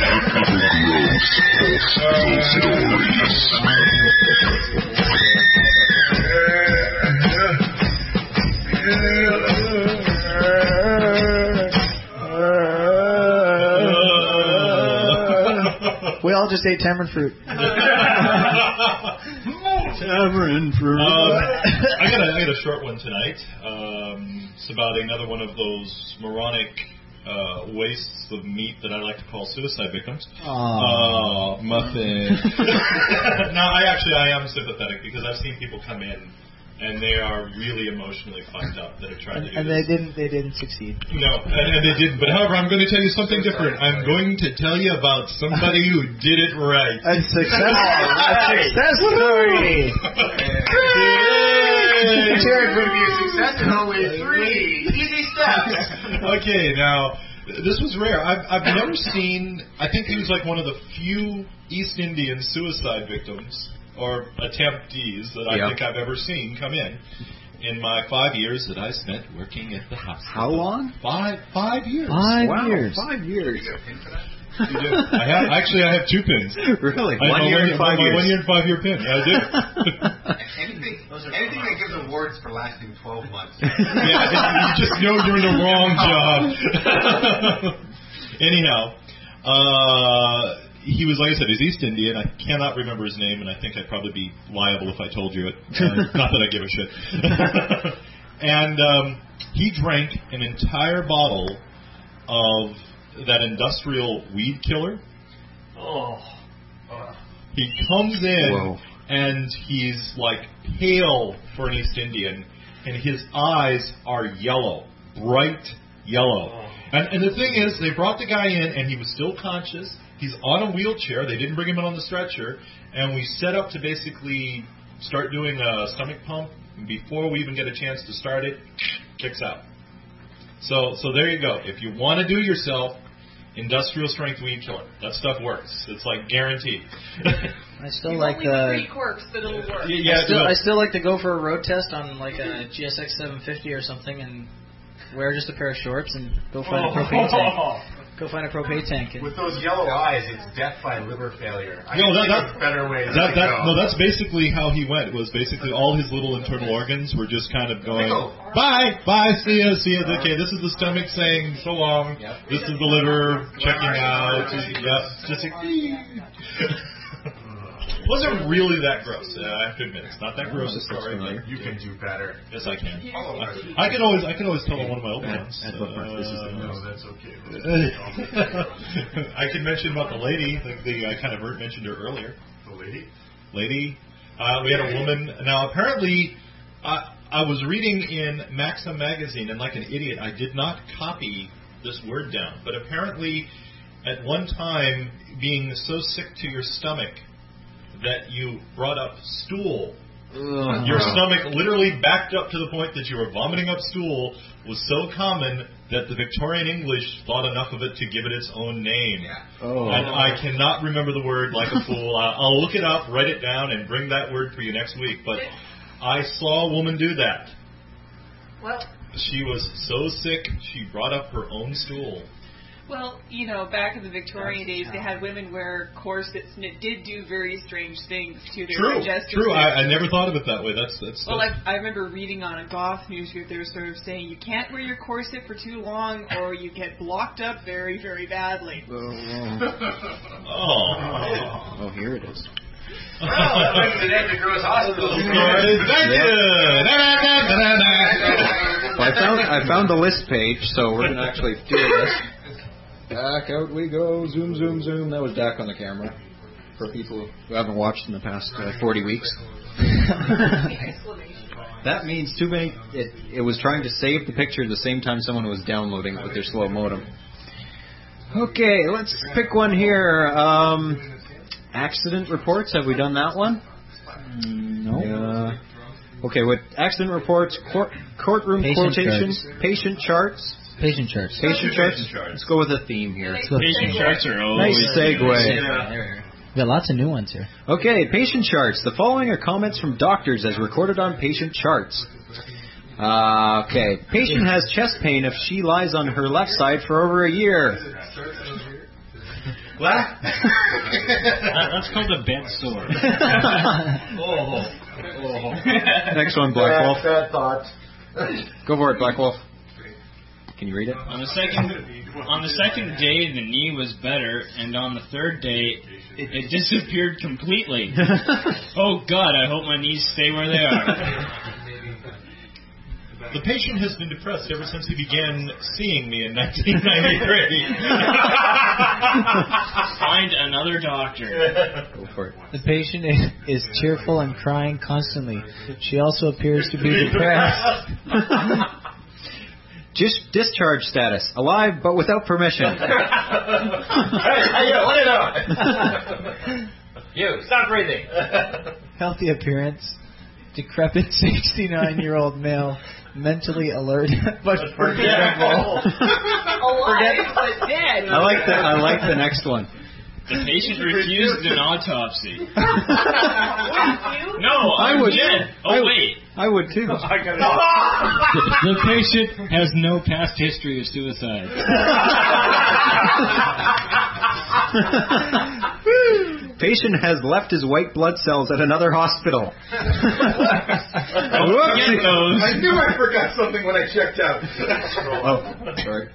We all just ate tamarind fruit. Tamarind fruit. I got a short one tonight. It's about another one of those moronic wastes of meat that I like to call suicide victims. Muffin. Now, I am sympathetic because I've seen people come in and they are really emotionally fucked up that have tried to do and this. they didn't succeed. No, and they didn't. But however, I'm going to tell you something different. I'm going to tell you about somebody who did it right. A success story. Jared would be a success in only 3 easy steps. Okay, now this was rare. I've never seen. I think he was like one of the few East Indian suicide victims or attemptees that I think I've ever seen come in my 5 years that I spent working at the hospital. How long? 5 years. 5 years. 5 years. You do. I have 2 pins. Really? 1 year and 5 years. 1 year and 5 year pin. I do. Anything that gives awards for lasting 12 months. Yeah, you just know you're in the wrong job. Anyhow, he was, like I said, he's East Indian. I cannot remember his name, and I think I'd probably be liable if I told you it. Not that I give a shit. And He drank an entire bottle of that industrial weed killer. He comes in and he's like pale for an East Indian, and his eyes are yellow, bright yellow. And the thing is, they brought the guy in, and he was still conscious. He's on a wheelchair. They didn't bring him in on the stretcher. And we set up to basically start doing a stomach pump. And before we even get a chance to start it, kicks out. So there you go. If you want to do yourself, industrial strength weed killer. That stuff works. It's like guaranteed. I still like the 3 quirks, but it'll work. I still like to go for a road test on like a GSX 750 or something and wear just a pair of shorts and go find a propane tank. Go find a propane tank. With those yellow eyes, it's death by liver failure. I No, think that's a better way to that, go. No, that's basically how he went. It was basically all his little internal organs were just kind of going, bye, see ya. Okay, this is the stomach saying so long. This is the liver checking out. Just wasn't really that gross. I have to admit, it's not that gross a story, but you can do better. Yes, I can. I can always tell one of my old ones. No, that's okay. I can mention about the lady. I kind of mentioned her earlier. The lady? Lady. We had a woman. Now, apparently, I was reading in Maxim magazine, and like an idiot, I did not copy this word down. But apparently, at one time, being so sick to your stomach that you brought up stool. Your stomach literally backed up to the point that you were vomiting up stool was so common that the Victorian English thought enough of it to give it its own name. And I cannot remember the word like a fool. I'll look it up, write it down, and bring that word for you next week. But I saw a woman do that. Well, she was so sick, she brought up her own stool. Well, back in the Victorian days, they had women wear corsets, and it did do very strange things to their digestive system. True. I never thought of it that way. Well, I remember reading on a goth newsgroup, they were sort of saying you can't wear your corset for too long, or you get blocked up very, very badly. Oh, here it is. Well, that brings it into Gross Hospital. I found the list page, so we're going to actually do this. Back out we go. Zoom. That was Dak on the camera. For people who haven't watched in the past 40 weeks. That means too many. It was trying to save the picture at the same time someone was downloading it with their slow modem. Okay, let's pick one here. Accident reports. Have we done that one? No. Okay, with accident reports, courtroom quotations, patient charts. Patient charts. Let's go with a theme here. Patient charts are always nice segue. We got lots of new ones here. Okay, patient charts. The following are comments from doctors as recorded on patient charts. Okay, patient has chest pain if she lies on her left side for over a year. What? That's called a bed sore. Next one, Black Wolf. Bad thought. Go for it, Black Wolf. Can you read it? On the second day, the knee was better, and on the third day, it disappeared completely. Oh God, I hope my knees stay where they are. The patient has been depressed ever since he began seeing me in 1993. Find another doctor. Go for it. The patient is cheerful and crying constantly. She also appears to be depressed. Discharge status. Alive but without permission. Hey, let it out. You, stop breathing. Healthy appearance. Decrepit 69-year-old male. Mentally alert but forgetful. Alive but dead. I like the next one. The patient refused an autopsy. No, I would. Dead. Oh, wait. I would too. The patient has no past history of suicide. Patient has left his white blood cells at another hospital. I knew I forgot something when I checked out. Oh, sorry.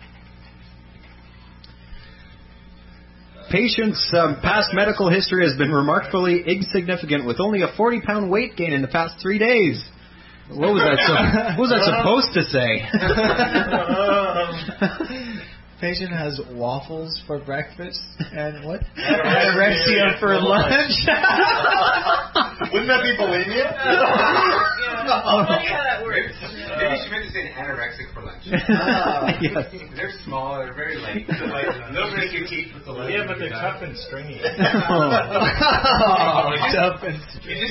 Patient's past medical history has been remarkably insignificant, with only a 40-pound weight gain in the past 3 days. What was that supposed to say? Patient has waffles for breakfast and what? Anorexia for lunch. Wouldn't that be bulimia? Funny how that works. Maybe she meant to say anorexic for lunch. Yes. They're small, they're very light. They'll break your teeth with the leg. Yeah, but they're tough and stringy. Tough and You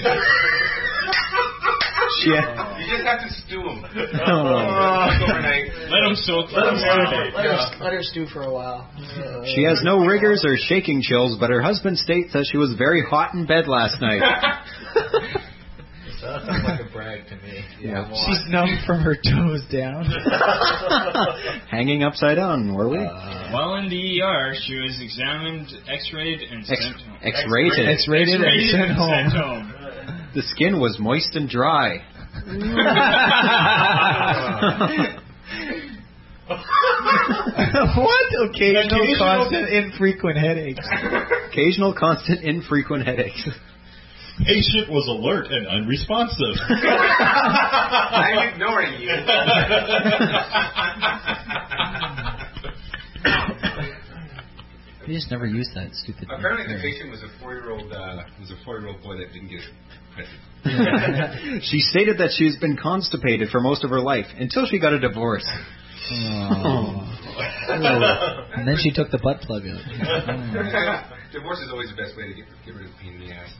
just have to stew them. Overnight. Let them soak. Let her stew for a while. She has no rigors or shaking chills, but her husband states that she was very hot in bed last night. That sounds like a brag to me. Yeah. She's numb from her toes down. Hanging upside down, were we? While in the ER, she was examined, X-rayed, and sent home. X-rated. X-rated and sent home. The skin was moist and dry. What? Occasional, constant, infrequent headaches. Occasional, constant, infrequent headaches. Patient was alert and unresponsive. I'm ignoring you. We just never used that stupid. Apparently, the patient was a 4-year-old boy that didn't get pregnant. She stated that she's been constipated for most of her life until she got a divorce. And then she took the butt plug out. Divorce is always the best way to get rid of the pain in the ass.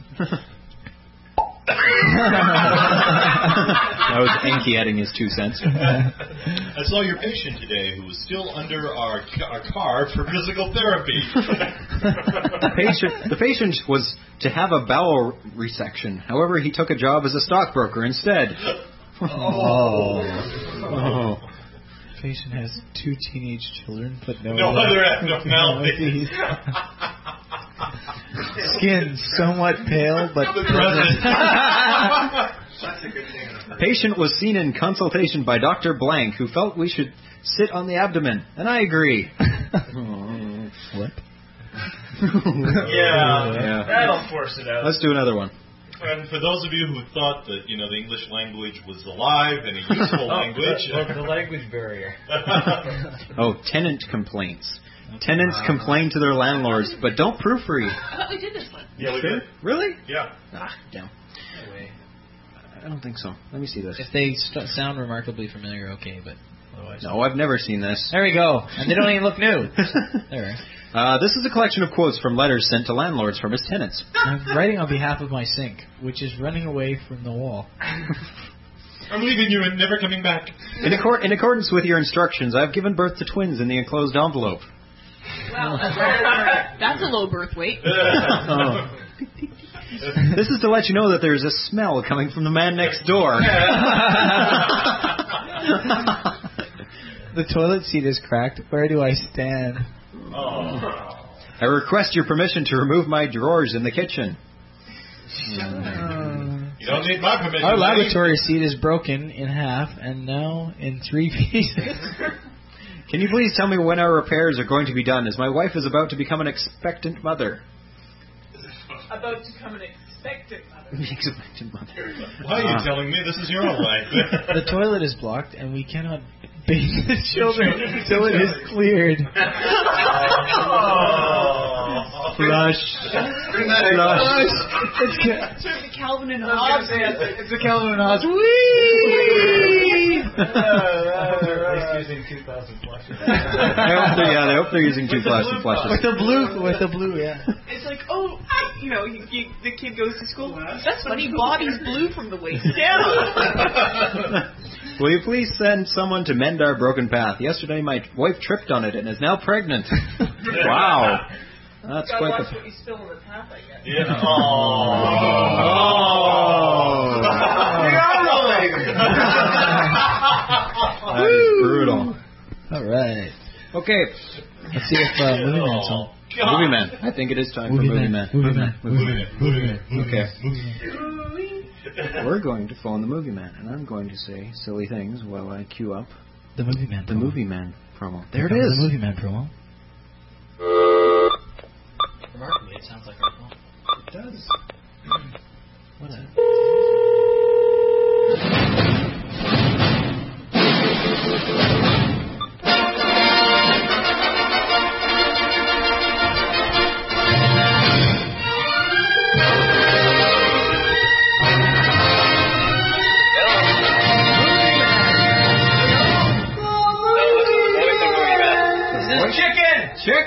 That was Enki adding his 2 cents. I saw your patient today who was still under our car for physical therapy. The patient was to have a bowel resection. However, he took a job as a stockbroker instead. Oh. Patient has 2 teenage children, but no other abnormalities. Skin somewhat pale, but present. That's a good thing. Patient was seen in consultation by Dr. Blank, who felt we should sit on the abdomen, and I agree. What? Yeah, that'll force it out. Let's do another one. And for those of you who thought that, the English language was alive and a useful language. The language barrier. Tenant complaints. Tenants complain to their landlords, but don't proofread. I thought we did this one. Yeah, we did. Really? Yeah. Damn. I don't think so. Let me see this. If they sound remarkably familiar, okay, but otherwise. No, I've never seen this. There we go. And they don't even look new. There. This is a collection of quotes from letters sent to landlords from his tenants. I'm writing on behalf of my sink, which is running away from the wall. I'm leaving you and never coming back. In accordance with your instructions, I've given birth to twins in the enclosed envelope. Wow, that's a low birth weight. This is to let you know that there's a smell coming from the man next door. The toilet seat is cracked. Where do I stand? I request your permission to remove my drawers in the kitchen. You don't need my permission. Our laboratory seat is broken in half and now in 3 pieces. Can you please tell me when our repairs are going to be done, as my wife is about to become an expectant mother? About to become an expectant mother. Expectant mother. Why are you telling me? This is your own life. The toilet is blocked and we cannot bathe the children until it is cleared. Flush. Flush. It's sort of the Calvin and Hobbes. It's the Calvin and Hobbes. Using 2,000 flushes. I hope they're using 2 plastic flushes. With the blue, yeah. It's like, the kid goes to school. That's funny. Body's blue from the waist down. Will you please send someone to mend our broken path? Yesterday, my wife tripped on it and is now pregnant. Wow. That's gotta quite watch the... what you spill in the path, I guess. Yeah. That is brutal. All right. Okay. Let's see if Movie Man's on. Movie Man. I think it is time for Movie Man. Okay. We're going to phone the Movie Man, and I'm going to say silly things while I queue up the Movie Man. The Movie Man promo. There it is. The Movie Man promo. Remarkably, it sounds like our phone. It does. What a...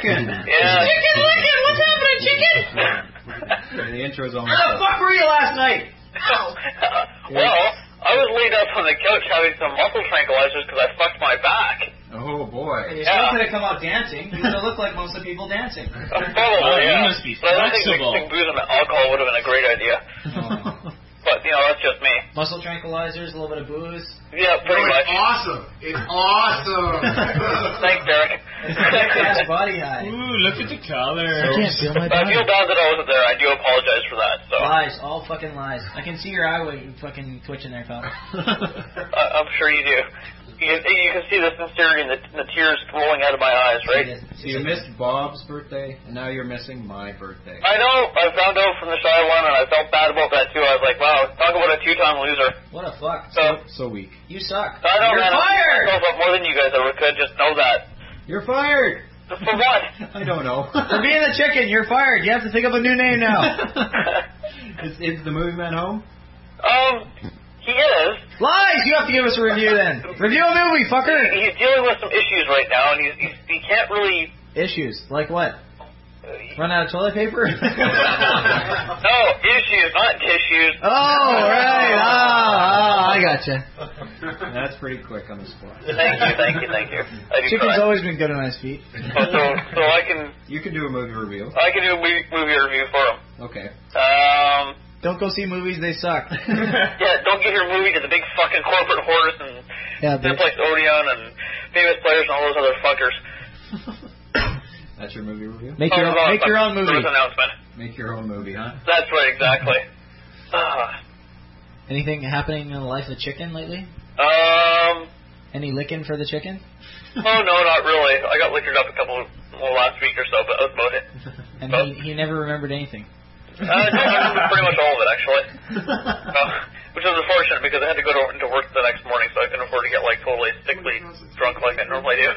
chicken. Yeah. Chicken licking! What's happening, chicken? The intro's almost Where the fuck were you last night? Well, I was laid up on the couch having some muscle tranquilizers because I fucked my back. Oh boy. You still could have come out dancing. You would have looked like most of the people dancing. Probably, you yeah. must be But I don't think flexible. mixing booze and alcohol would have been a great idea. But, you know, that's just me. Muscle tranquilizers, a little bit of booze. Yeah, pretty much. Awesome. It's awesome. Thanks, Derek. That's body high. Ooh, look at the color. I can't feel my I body. feel bad that I wasn't there. I do apologize for that. So Lies, all fucking lies. I can see your eye fucking twitching there, pal. I'm sure you do. You can see the sincerity and the tears rolling out of my eyes, right? So you missed Bob's birthday, and now you're missing my birthday. I know. I found out from the shy one, and I felt bad about that, too. I was like, wow, talk about a two-time loser. What a fuck. So weak. You suck. I know, You're man. fired! I myself up more than you guys ever could. Just know that. You're fired. For what? I don't know. For being the chicken, you're fired. You have to think of a new name now. Is the movie man home? He is. Lies! You have to give us a review then. Review a movie, fucker. He's dealing with some issues right now, and he can't really... Issues? Like what? Run out of toilet paper? No, issues, not tissues. Oh, right. I gotcha. That's pretty quick on the spot. Thank you. I do Chicken's try. always been good on his feet. So I can... You can do a movie review. I can do a movie review for him. Okay. Don't go see movies, they suck. Yeah, don't get your movie to the big fucking corporate horse and Simplex Odeon and Famous Players and all those other fuckers. That's your movie review? Make your own movie. Announcement. Make your own movie, huh? That's right, exactly. Anything happening in the life of the chicken lately? Any licking for the chicken? Oh, no, not really. I got liquored up last week or so, but that was about it. And he never remembered anything. No, I remember pretty much all of it, actually. Which was unfortunate because I had to go into work the next morning, so I couldn't afford to get totally sickly drunk like I normally do.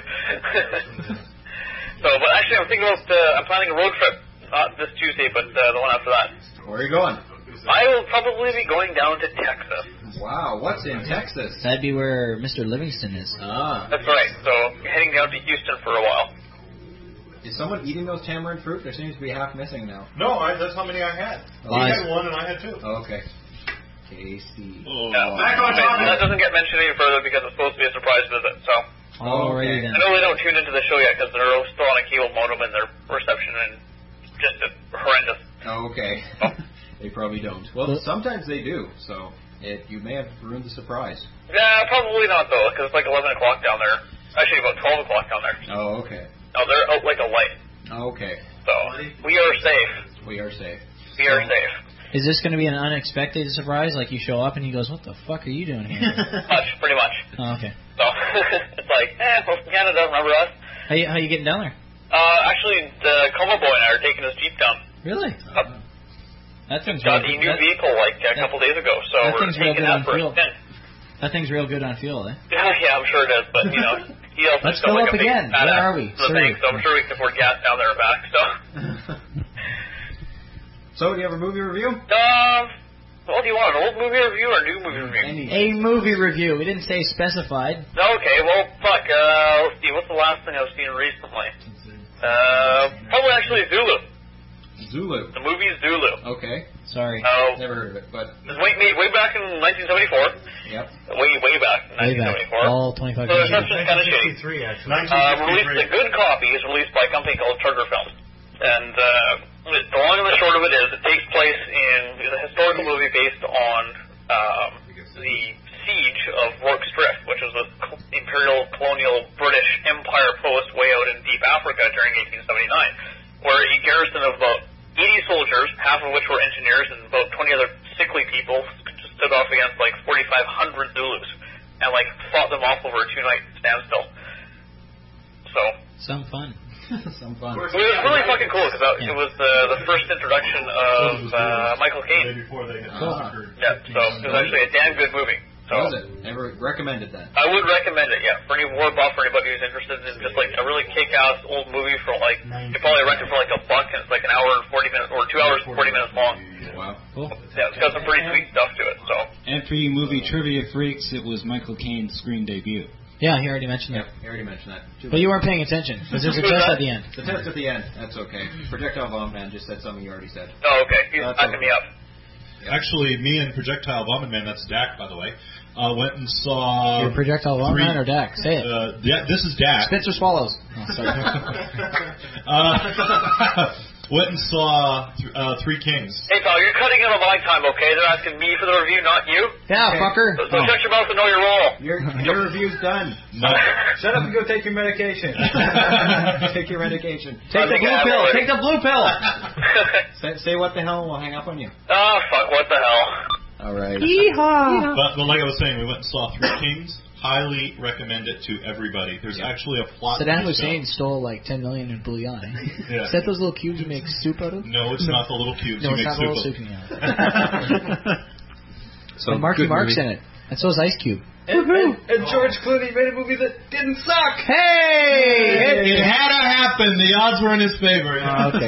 But actually, I'm thinking about I'm planning a road trip, not this Tuesday, but the one after that. Where are you going? I will probably be going down to Texas. Wow, what's in Texas? That'd be where Mr. Livingston is. That's right. So heading down to Houston for a while. Is someone eating those tamarind fruit? There seems to be half missing now. No, that's how many I had. You had one and I had two. Oh, okay. Casey. Back on topic. That doesn't get mentioned any further because it's supposed to be a surprise visit. So. Alrighty then. I know they don't tune into the show yet because they're still on a cable modem and their reception is just horrendous. Oh, okay. They probably don't. Well, sometimes they do. So you may have ruined the surprise. Yeah, probably not though, because it's 11 o'clock down there. Actually, about 12 o'clock down there. Oh, okay. Oh, they're out like a light. Okay. So we are safe. We are safe. We are safe. Is this going to be an unexpected surprise? Like you show up and he goes, "What the fuck are you doing here?" Pretty much. Oh, okay. So it's well, Canada, remember us? How you getting down there? Actually, the Coma Boy and I are taking his Jeep down. Really? That thing's got a new vehicle a couple days ago, so we're taking that for a spin. That thing's real good on fuel, eh? Yeah, I'm sure it is, but he also Let's go up again. Where are we? So I'm sure we can afford gas down there and back. So, do you have a movie review? What do you want? An old movie review or a new movie review? A movie review. We didn't say specified. Okay, well, fuck. Let's see. What's the last thing I've seen recently? Probably actually Zulu. Zulu. The movie Zulu. Okay. Sorry. Never heard of it, but... It was way back in 1974. Yep. Way back in 1974. All 25 so years. So it's kind of shitty. Released a good copy is released by a company called Turner Films. And the long and the short of it is it takes place in a historical movie based on the siege of Rorke's Drift, which was the Imperial Colonial British Empire post way out in deep Africa during 1879, where a garrison of about 80 soldiers, half of which were engineers, and about 20 other sickly people stood off against 4,500 Zulus and fought them off over a 2-night standstill. So some fun. Some fun. It was really fucking cool because it was the first introduction of Michael Caine. Yeah, so it was actually a damn good movie. So, was it? Never recommended that. I would recommend it, yeah. For any war buff or anybody who's interested in just a really kick-ass old movie for you probably rent it for $1 and it's an hour and 40 minutes or 2 hours and 40 minutes long. Wow. Cool. Yeah, it's got some pretty sweet stuff to it. So. And for you movie trivia freaks, it was Michael Caine's screen debut. Yeah, he already mentioned that. He already mentioned that. But you weren't paying attention, because there's a test at the end. The test at the end. That's okay. Projectile Vomit Man just said something you already said. Oh, okay. He's backing me up. Actually, me and Projectile Vomit Man, that's Dak, by the way, went and saw... Your Projectile Vomit Man or Dak? Say it. Yeah, this is Dak. Spencer Swallows. Oh, sorry. Went and saw Three Kings. Hey, pal, you're cutting out of my time, okay? They're asking me for the review, not you. Yeah, fucker. So shut your mouth and know your role. Your review's done. No. Shut up and go take your medication. Take your medication. Take the blue pill. Take the blue pill. Say what the hell and we'll hang up on you. Oh, fuck, what the hell. All right. But like I was saying, we went and saw Three Kings. Highly recommend it to everybody. There's actually a plot. Saddam Hussein stole like 10 million in bouillon. Yeah. Is that those little cubes you make soup out of? No, it's not the little cubes. No, you it's make not the little soup soup. So and Marky Mark's in it. And so is Ice Cube. And George Clooney made a movie that didn't suck. Hey! It had to happen. The odds were in his favor. Okay.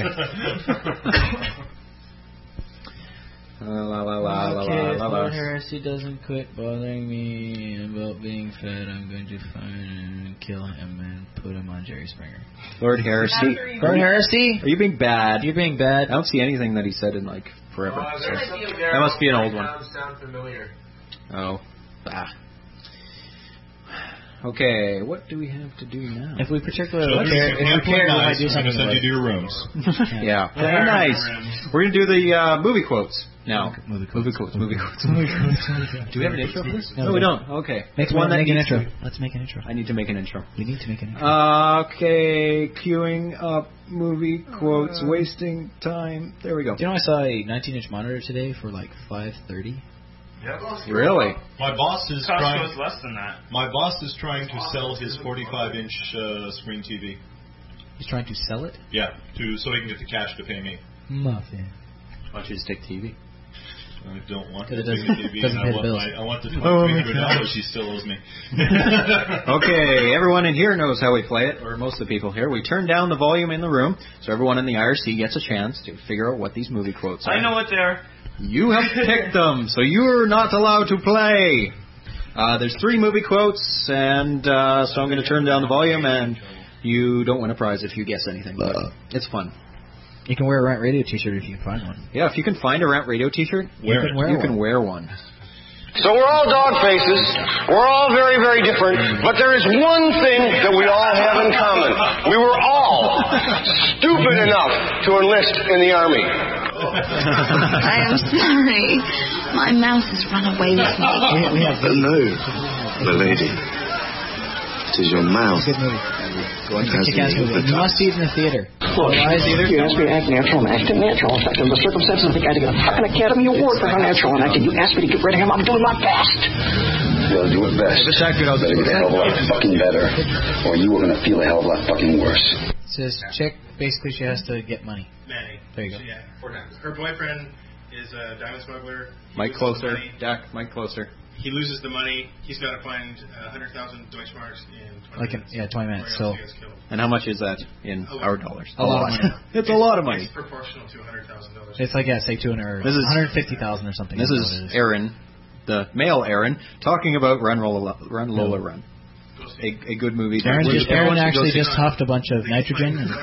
Lord Heresy doesn't quit bothering me about being fed. I'm going to find and kill him and put him on Jerry Springer. Lord Heresy. Lord Heresy? Are you being bad? You're being bad. I don't see anything that he said in like forever. So. That must be an old one. Sound familiar. Oh. Okay, what do we have to do now? If we particularly care, we might do something. I'm going to send you to your rooms. Yeah. Very nice. We're going to do the movie quotes now. Movie quotes. Do we have an intro for this? No, we don't. Okay. Make an intro. Let's make an intro. I need to make an intro. We need to make an intro. Okay, queuing up movie quotes, wasting time. There we go. Do you know I saw a 19-inch monitor today for like $530? Really? My boss is Costco's less than that. My boss is trying to sell his 45-inch screen TV. He's trying to sell it? Yeah, so he can get the cash to pay me. Muffin. Why don't you just take TV? I don't want to take the TV. I want the $2,300 he still owes me. Okay, everyone in here knows how we play it, or most of the people here. We turn down the volume in the room, so everyone in the IRC gets a chance to figure out what these movie quotes are. I know what they are. You have picked them, so you're not allowed to play. There's 3 movie quotes, and so I'm going to turn down the volume, and you don't win a prize if you guess anything, but it's fun. You can wear a Rant Radio t-shirt if you can find one. Yeah, if you can find a Rant Radio t-shirt, you can wear one. So we're all dog faces. We're all very, very different. But there is one thing that we all have in common. We were all stupid enough to enlist in the Army. I am sorry. My mouse has run away with me. No, milady. It is your mouth. Good movie. You must see it in the theater. Look, you asked me to act natural, and I acted natural. In fact, under the circumstances, I think I had to get a fucking Academy Award for how natural I acted. You asked me to get rid of him. I'm doing my best. You'll do it best. Better get a hell of a lot fucking better, or you are going to feel a hell of a lot fucking worse. It says chick, basically she has to get money. Manny. There you go. Yeah, 4 times. Her boyfriend is a diamond smuggler. Mike closer. Dak, Mike closer. He loses the money. He's got to find 100,000 Deutschmarks in 20 minutes. 20 minutes. So, and how much is that in our dollars? A lot of money. It's a lot of money. It's proportional to $100,000. It's like, say 200, this is 150,000 or something. This is Aaron, the male Aaron, talking about Run Lola Run. A good movie. Aaron actually just huffed a bunch of nitrogen. You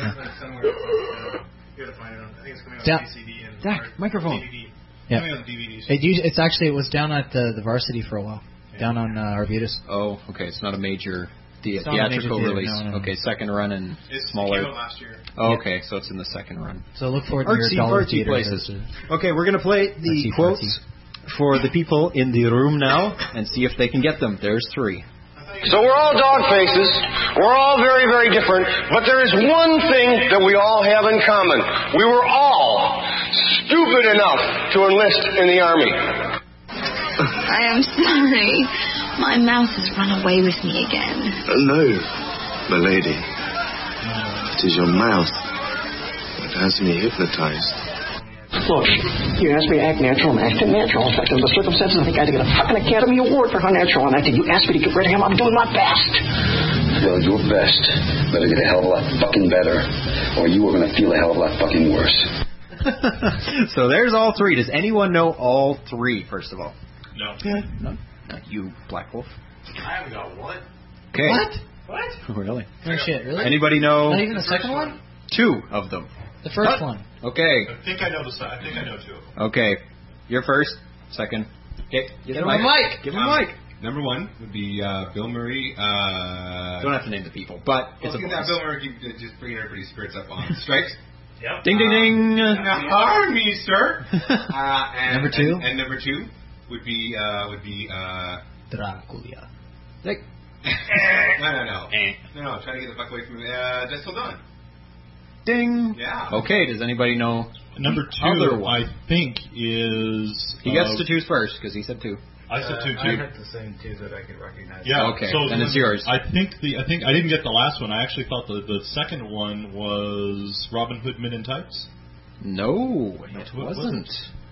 gotta find it on, I think it's coming on VCD and Dak, microphone. DVD. Yeah. Coming on DVDs. It was down at the Varsity for a while. Down on Arbutus. Oh, okay. It's not a major theatrical release. No. Okay, second run and smaller. It came out last year. Oh, okay. So it's in the second run. So look forward to your dollar theater places. Okay, we're going to play the quotes for the people in the room now and see if they can get them. There's 3. So we're all dog faces. We're all very, very different. But there is one thing that we all have in common. We were all stupid enough to enlist in the Army. I am sorry. My mouse has run away with me again. No, milady. It is your mouth that has me hypnotized. Look, you asked me to act natural, and I acted natural. In fact, under the circumstances, I think I had to get a fucking Academy Award for how natural I acted. You asked me to get rid of him. I'm doing my best. You'll do it best. Better get a hell of a lot fucking better, or you are going to feel a hell of a lot fucking worse. So there's all 3. Does anyone know all 3, first of all? No. No? Not you, Black Wolf. I haven't got one. Okay. What? Really? No shit, really? Anybody know? Not even the second one? 2 of them. The first one. Okay. I think I know 2 of them. Okay. You're first. Second. Okay. Give him a mic. Give him a mic. Number 1 would be Bill Murray. Don't have to name the people, but it's a Bill Murray just bringing everybody's spirits up on Stripes. Yep. Ding, ding, ding. Army, sir. Number 2. And number 2 would be Dracula. Nick. No. Try to get the fuck away from me. Just hold on. Ding. Yeah. Okay. Does anybody know? Number 2, I think, is. He gets to choose first because he said 2. I said 2 too. I had the same 2 that I could recognize. Yeah. Okay. So then it's yours. I think I didn't get the last one. I actually thought the second one was Robin Hood Men in Tights. No, it wasn't.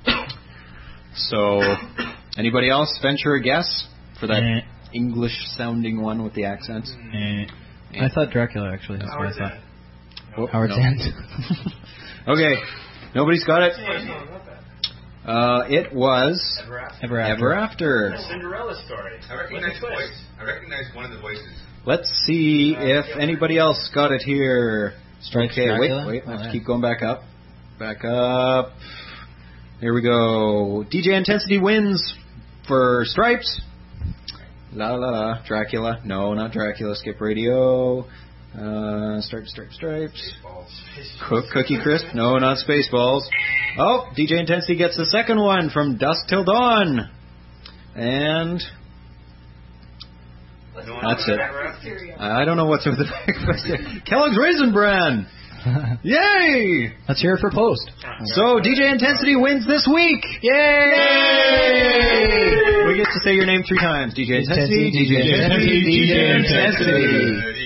So, anybody else venture a guess for that English-sounding one with the accents? I thought Dracula, actually. That's what I thought. Oh, Howard's no. End. Okay. Nobody's got it? It was Ever After. Cinderella story. I recognize the voice. I recognize one of the voices. Let's see if anybody else got it here. Stripes Okay, Dracula? wait. Let's keep going back up. Back up. Here we go. DJ Intensity wins for Stripes. La la la. Dracula. No, not Dracula. Skip Radio. Stripes. Cookie Crisp. No, not Spaceballs. Oh, DJ Intensity gets the second one from Dusk Till Dawn. And that's it. I don't know what's with the back. Kellogg's Raisin Bran. Yay! Let's hear it for post. So DJ Intensity wins this week. Yay! We get to say your name 3 times. DJ Intensity, DJ Intensity, DJ Intensity.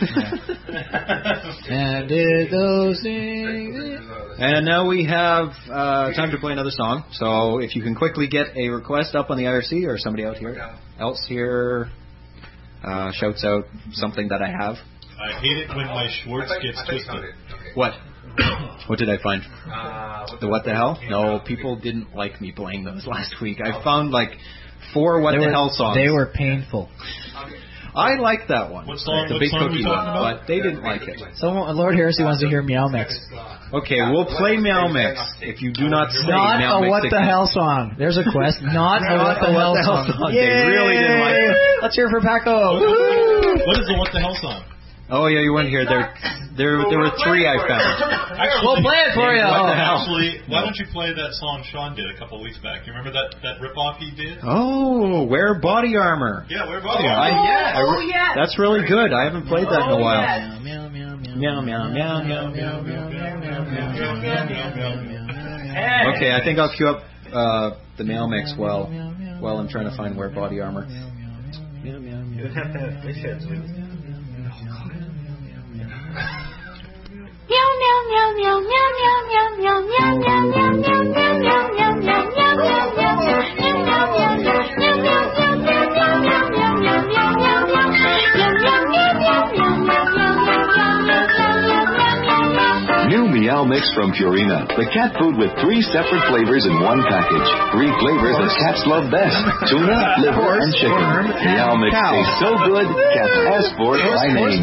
And did those things. And now we have time to play another song. So if you can quickly get a request up on the IRC or somebody else here shouts out something that I have. I hate it when my Schwartz gets twisted. Okay. What? What did I find? The What the Hell? No, people didn't like me playing those last week. I found like 4 What the Hell songs. They were painful. I like that one. What song? The What Big song Cookie we one, talking about? but they didn't like it. Lord Heresy wants to hear Meow Mix. Okay, we'll play Meow Mix if you do not say Not Meow a Mix. What the Hell song. There's a quest. Not a What the Hell song. They really didn't like it. Let's hear it for Paco. What is the What the Hell song? Oh yeah, you went here. There were 3 I found. Actually, we'll play it for you. Actually, why don't you play that song Sean did a couple of weeks back? You remember that rip-off he did? Oh, Wear Body Armor. Yeah, Wear Body Armor. Yes. That's really good. I haven't played that in a while. Meow, meow, Meow, meow, meow, meow, meow, meow. Okay, I think I'll queue up the Meow Mix while I'm trying to find Wear Body Armor. You would have to have fish heads with you. Meow meow meow meow meow meow meow meow meow meow meow meow meow New Meow Mix from Purina, the cat food with 3 separate flavors in one package. 3 flavors that cats love best: tuna, liver, and chicken. Meow Mix tastes so good, cats ask for it by name.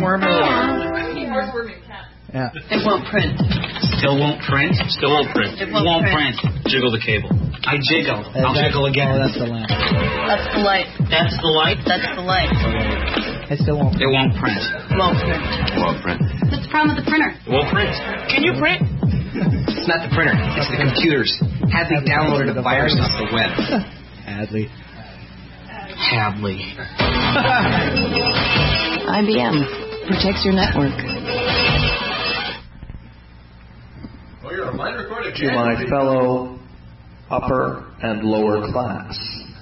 Yeah. It won't print. Still won't print? Still won't print. It won't print. Jiggle the cable. I jiggle. I'll jiggle again. Oh, that's the lamp. That's the light. That's the light? That's the light. It still won't. It won't print. Won't print. Won't print. What's the problem with the printer? It won't print. Can you print? It's not the printer. It's the computers. Hadley downloaded a virus off the web. Hadley. IBM protects your network. To my fellow upper and lower class,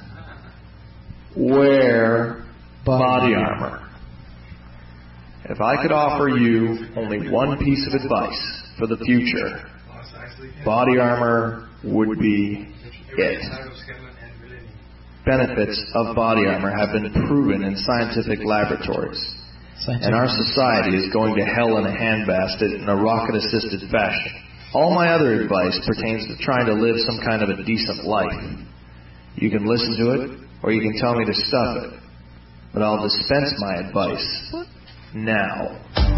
wear body armor. If I could offer you only one piece of advice for the future, body armor would be it. Benefits of body armor have been proven in scientific laboratories, and our society is going to hell in a handbasket in a rocket-assisted fashion. All my other advice pertains to trying to live some kind of a decent life. You can listen to it, or you can tell me to stuff it. but I'll dispense my advice now.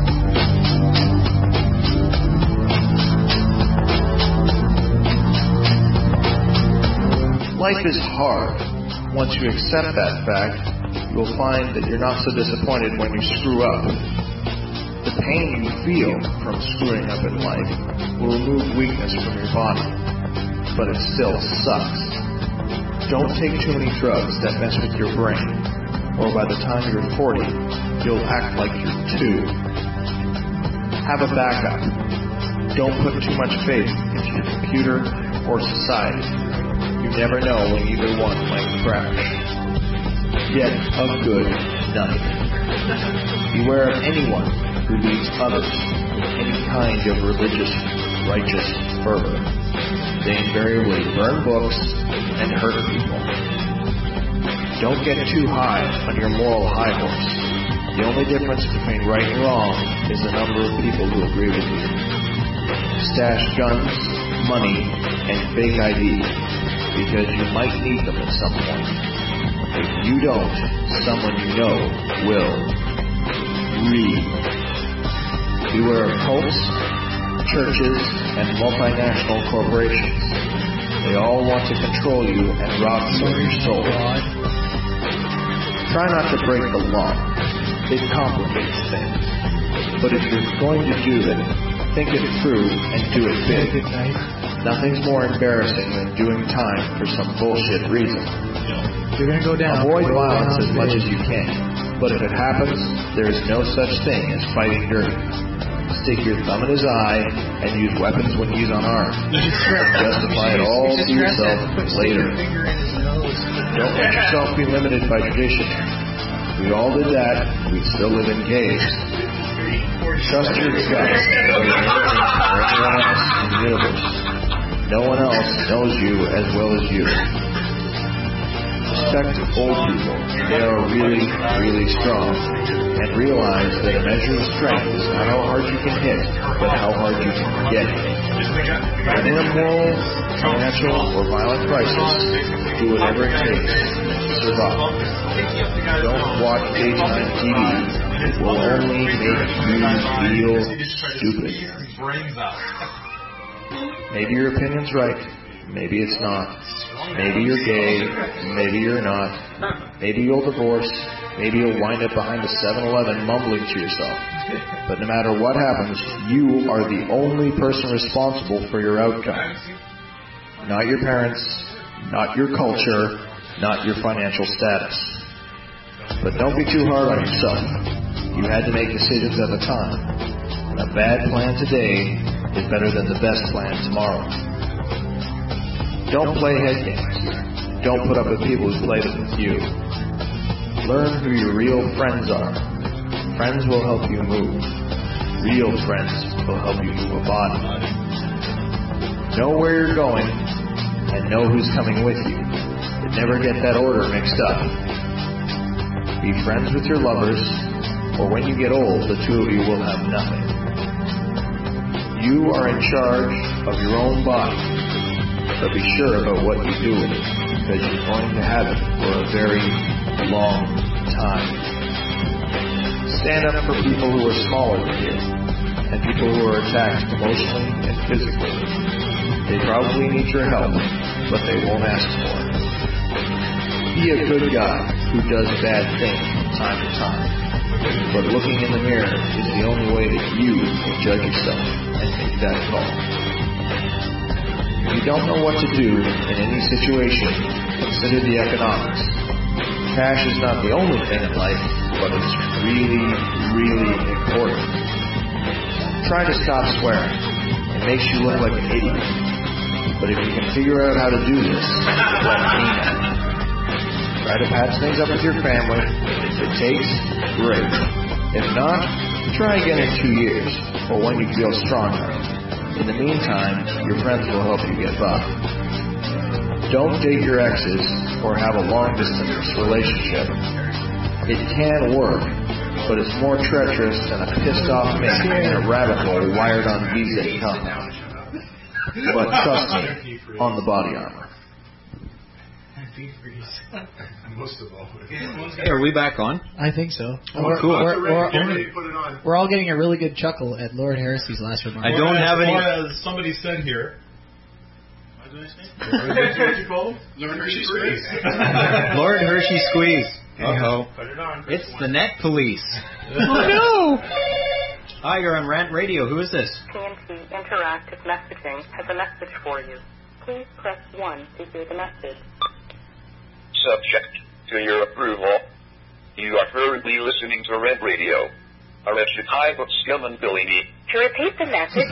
Life is hard. Once you accept that fact, you will find that you're not so disappointed when you screw up. The pain you feel from screwing up in life will remove weakness from your body, but it still sucks. Don't take too many drugs that mess with your brain, or by the time you're 40, you'll act like you're 2. Have a backup. Don't put too much faith into your computer or society. You never know when either one might crash. Get a good night. Beware of anyone who leads others with any kind of religious, righteous fervor. They invariably burn books and hurt people. Don't get too high on your moral high horse. The only difference between right and wrong is the number of people who agree with you. Stash guns, money, and fake ID, because you might need them at some point. If you don't, someone you know will. Read. Beware of cults, churches, and multinational corporations. They all want to control you and rob you of your soul. Try not to break the law. It complicates things. But if you're going to do it, think it through and do it big. Nothing's more embarrassing than doing time for some bullshit reason. You're going to go down. Avoid violence as much as you can. But if it happens, there is no such thing as fighting dirty. Stick your thumb in his eye and use weapons when he's unarmed. Justify it all to yourself later. Don't let yourself be limited by tradition. We all did that. We still live in caves. Trust your guts or anyone else in the universe. No one else knows you as well as you. Respect old people. They are really, really strong. And realize that a measure of strength is not how hard you can hit, but how hard you can get hit. When in a moral, financial, or violent crisis, do whatever it takes to survive. Don't watch daytime TV. It will only make you feel stupid. Maybe your opinion's right. Maybe it's not. Maybe you're gay. Maybe you're not. Maybe you'll divorce. Maybe you'll wind up behind a 7-Eleven mumbling to yourself. But no matter what happens, you are the only person responsible for your outcome. Not your parents, not your culture, not your financial status. But don't be too hard on yourself. You had to make decisions at the time. A bad plan today is better than the best plan tomorrow. Don't play head games. Don't put up with people who play them with you. Learn who your real friends are. Friends will help you move. Real friends will help you move a body. Know where you're going and know who's coming with you. But never get that order mixed up. Be friends with your lovers, or when you get old, the two of you will have nothing. You are in charge of your own body, but be sure about what you do with it, because you're going to have it for a very long time. Stand up for people who are smaller than you, and people who are attacked emotionally and physically. They probably need your help, but they won't ask for it. Be a good guy who does bad things from time to time, but looking in the mirror is the only way that you can judge yourself and make that call. If you don't know what to do in any situation, consider the economics. Cash is not the only thing in life, but it's really, really important. Try to stop swearing. It makes you look like an idiot. But if you can figure out how to do this, let me know. Try to patch things up with your family. If it takes, great. If not, try again in 2 years, or when you feel stronger. In the meantime, your friends will help you get by. Don't date your exes or have a long-distance relationship. It can work, but it's more treacherous than a pissed-off mate in a rabbit hole wired on Visa.com. But trust me, on the body armor. Most of all. Hey, are we back on? I think so. Oh, cool. We're all getting a really good chuckle at Lord Heresy's last remark. I don't have any. Or as somebody said here. What did I say? What you call him? Lord Hershey Squeeze. Lord Hershey Squeeze. Uh-oh. Put it on. It's the net police. Oh, no! Hi, you're on Rant Radio. Who is this? TNT Interactive Messaging has a message for you. Please press 1 to hear the message. Subject to your approval. You are currently listening to Rant Radio. A wretched hive of scum and villainy. To repeat the message...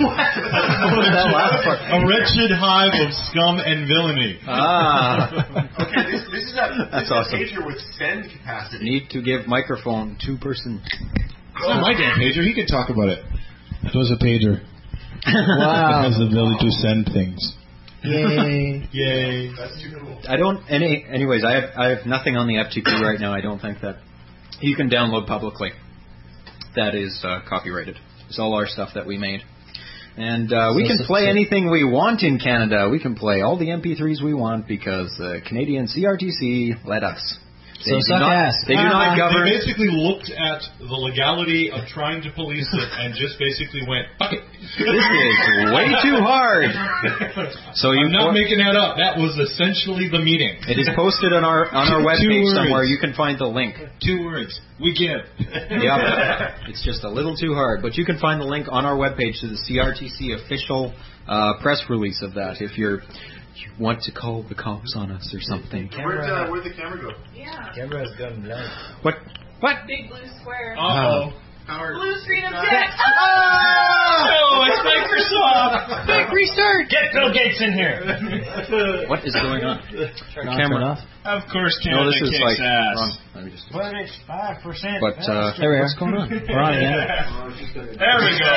A wretched hive of scum and villainy. Okay, this is That's a awesome. pager with send capacity. Need to give microphone 2-person. It's not my damn pager. He can talk about it. It was a pager. Wow. It has the ability to send things. Yay. Yay. That's too cool. I don't. Anyways, I have nothing on the FTP right now. I don't think that you can download publicly. That is copyrighted. It's all our stuff that we made. And we can play anything we want in Canada. We can play all the MP3s we want because the Canadian CRTC let us. So suck ass. They do not govern. They basically looked at the legality of trying to police it and just basically went, fuck it. This is way too hard. So I'm not making that up. That was essentially the meeting. It is posted on our webpage somewhere. You can find the link. 2 words. We give. Yep. It's just a little too hard. But you can find the link on our webpage to the CRTC official press release of that if you want to call the cops on us or something. Where'd the camera go? Yeah. Camera's gone blank. What? Big blue square. Uh-oh. Blue screen of text. Oh, it's Microsoft. Quick, restart. Get Bill Gates in here. What is going on? Turn Camera off. Of course, Canada this is kicks like ass. wrong. Let me just. But it's 5%. But There we are. What's going on? We're on again. There we go.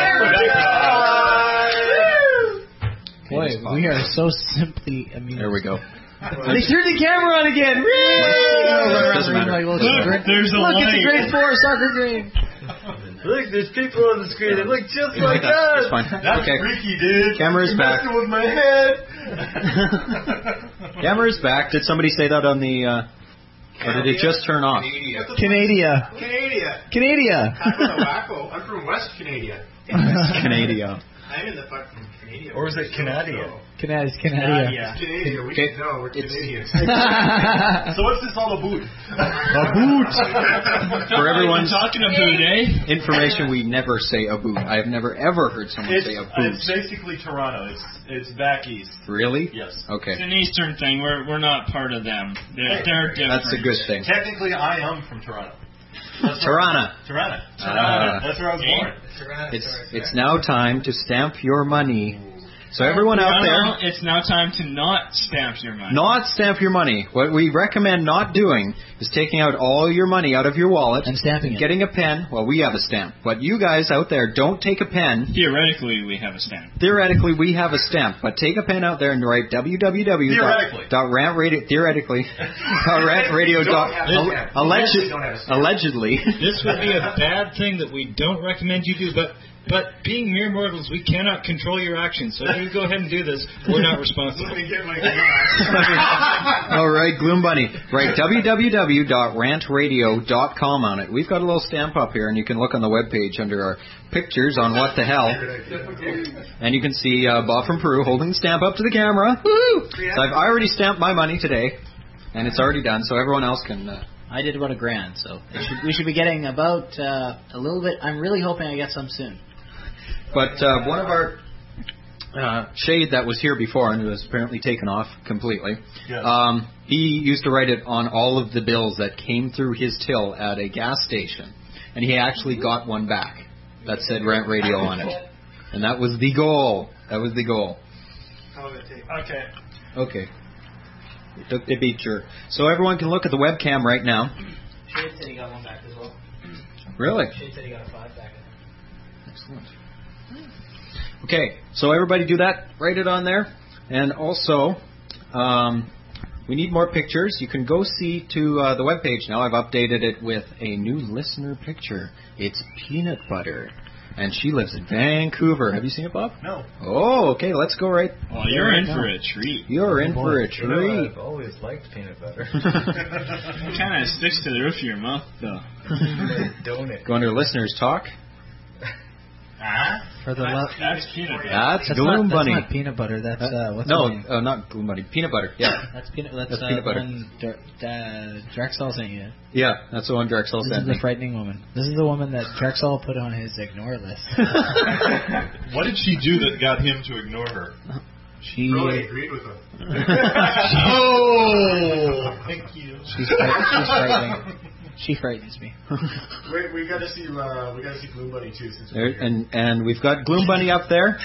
Boy, we are so simply amused. There we go. They turned the camera on again. Doesn't matter. Look, there's a it's a light. grade 4 soccer game. Look, there's people on the screen that look just like That's us. fine. That's Okay. freaky, dude. Camera's You're back. messing with my head. Camera's back. Did somebody say that on the... or did it just turn off? Canada. Canada. I'm from West Canada. Canada. I'm in the fucking Canada. Or is it Canada? Canada. It's Canada. We Okay. should know. We're Canadians. So what's this all about? A boot. For everyone's talking a boot, eh? information, we never say a boot. I have never ever heard someone say a boot. It's basically Toronto. It's back east. Really? Yes. Okay. It's an Eastern thing. We're not part of them. They're different. That's a good thing. Technically, I am from Toronto. Toronto. That's where I was born. It's now time to stamp your money. So everyone out there, it's now time to not stamp your money. not stamp your money. What we recommend not doing is taking out all your money out of your wallet and stamping it. Getting a pen. Well, we have a stamp, but you guys out there, don't take a pen. Theoretically, we have a stamp. Theoretically, we have a stamp, but take a pen out there and write www.rantradio. Theoretically, allegedly. This would be a bad thing that we don't recommend you do, but being mere mortals, we cannot control your actions. So if you go ahead and do this, we're not responsible. All right, Gloom Bunny. Write www.rantradio.com on it. We've got a little stamp up here, and you can look on the webpage under our pictures on What the Hell. And you can see Bob from Peru holding the stamp up to the camera. Woo! So I've already stamped my money today, and it's already done, so everyone else can... I did about $1,000, so we should be getting about a little bit. I'm really hoping I get some soon. But one of our Shade that was here before and was apparently taken off completely. Yes. He used to write it on all of the bills that came through his till at a gas station, and he actually got one back that said Rant Radio on it, and that was the goal. That was the goal. How would it take? Okay. It beat your. So everyone can look at the webcam right now. Shade said he got one back as well. Really? Shade said he got a 5 back. Excellent. Okay, so everybody do that. Write it on there. And also, we need more pictures. You can go see to the webpage now. I've updated it with a new listener picture. It's Peanut Butter. And she lives in Vancouver. Have you seen it, Bob? No. Oh, okay. Let's go right. Oh, you're in for a treat. You're in for a treat. I've always liked peanut butter. It kind of sticks to the roof of your mouth, though. Donut. Go under listeners talk. For the That's peanut butter. That's Gloom Bunny. That's not peanut butter. That's what's no, the name? not Gloom Bunny. Peanut butter. Yeah. That's peanut. That's peanut butter. One Drexel sent you. Yeah, that's the one Drexel This sent is me. the frightening woman. This is the woman that Drexel put on his ignore list. What did she do that got him to ignore her? She really agreed with him. Oh, thank you. She's frightening. She frightens me. We got to see Gloom Bunny too. Since There, and we've got Gloom Bunny up there.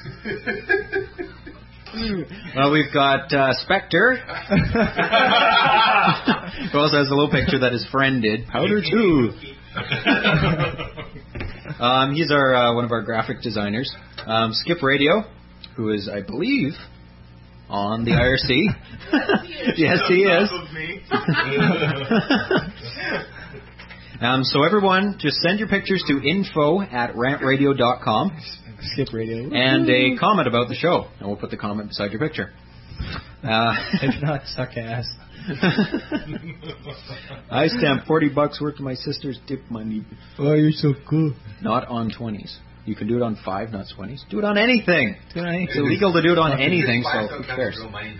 Well, we've got Spectre. Who also has a little picture that his friend did. Powder 2. He's our one of our graphic designers. Skip Radio, who is, I believe, on the IRC. Yes, he is. So everyone, just send your pictures to info@rantradio.com. Skip Radio. And a comment about the show, and we'll put the comment beside your picture. If not, suck ass. I stamped $40 worth of my sister's tip money. Oh, you're so cool. Not on 20s. You can do it on 5, not 20s. Do it on anything. Do it on anything. It's illegal to do it on anything, so who cares?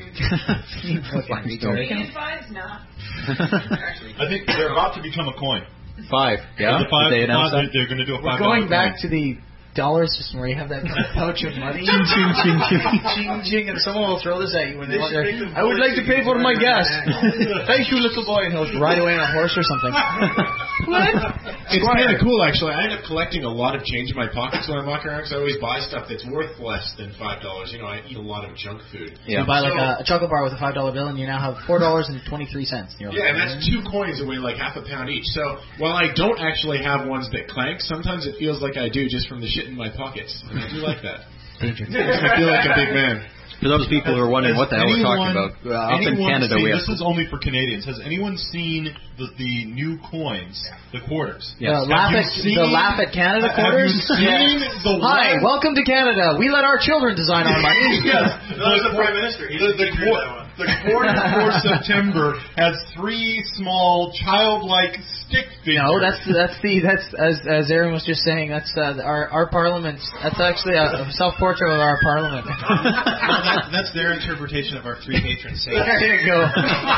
I think they're about to become a coin. 5, yeah? The 5, they announced that? they're going to do a $5 We're going back coin. to the dollar system where you have that kind of pouch of money. Ching, ching, ching, ching. Ching, ching, and someone will throw this at you when they want their, I would like to pay for my gas. Thank you, little boy. And he'll ride away on a horse or something. It's kind of cool, actually. I end up collecting a lot of change in my pockets when I'm walking around because I always buy stuff that's worth less than $5. You know, I eat a lot of junk food. Yeah. You buy like a chocolate bar with a $5 bill, and you now have $4.23. Yeah, and that's 2 coins that weigh like half a pound each. So while I don't actually have ones that clank, sometimes it feels like I do just from the shit in my pockets. And I do like that. I feel like a big man. For those people who are wondering what the hell we're talking about, up in Canada we have... This is only for Canadians. Has anyone seen the new coins, the quarters? Yes. The Laugh at Canada quarters? Hi, welcome to Canada. We let our children design our money. Yes, the Prime Minister. The quarter for September has 3 small childlike stick figures. No, that's as Aaron was just saying. That's our Parliament. That's actually a self-portrait of our Parliament. That's their interpretation of our 3 patron saints. There you go.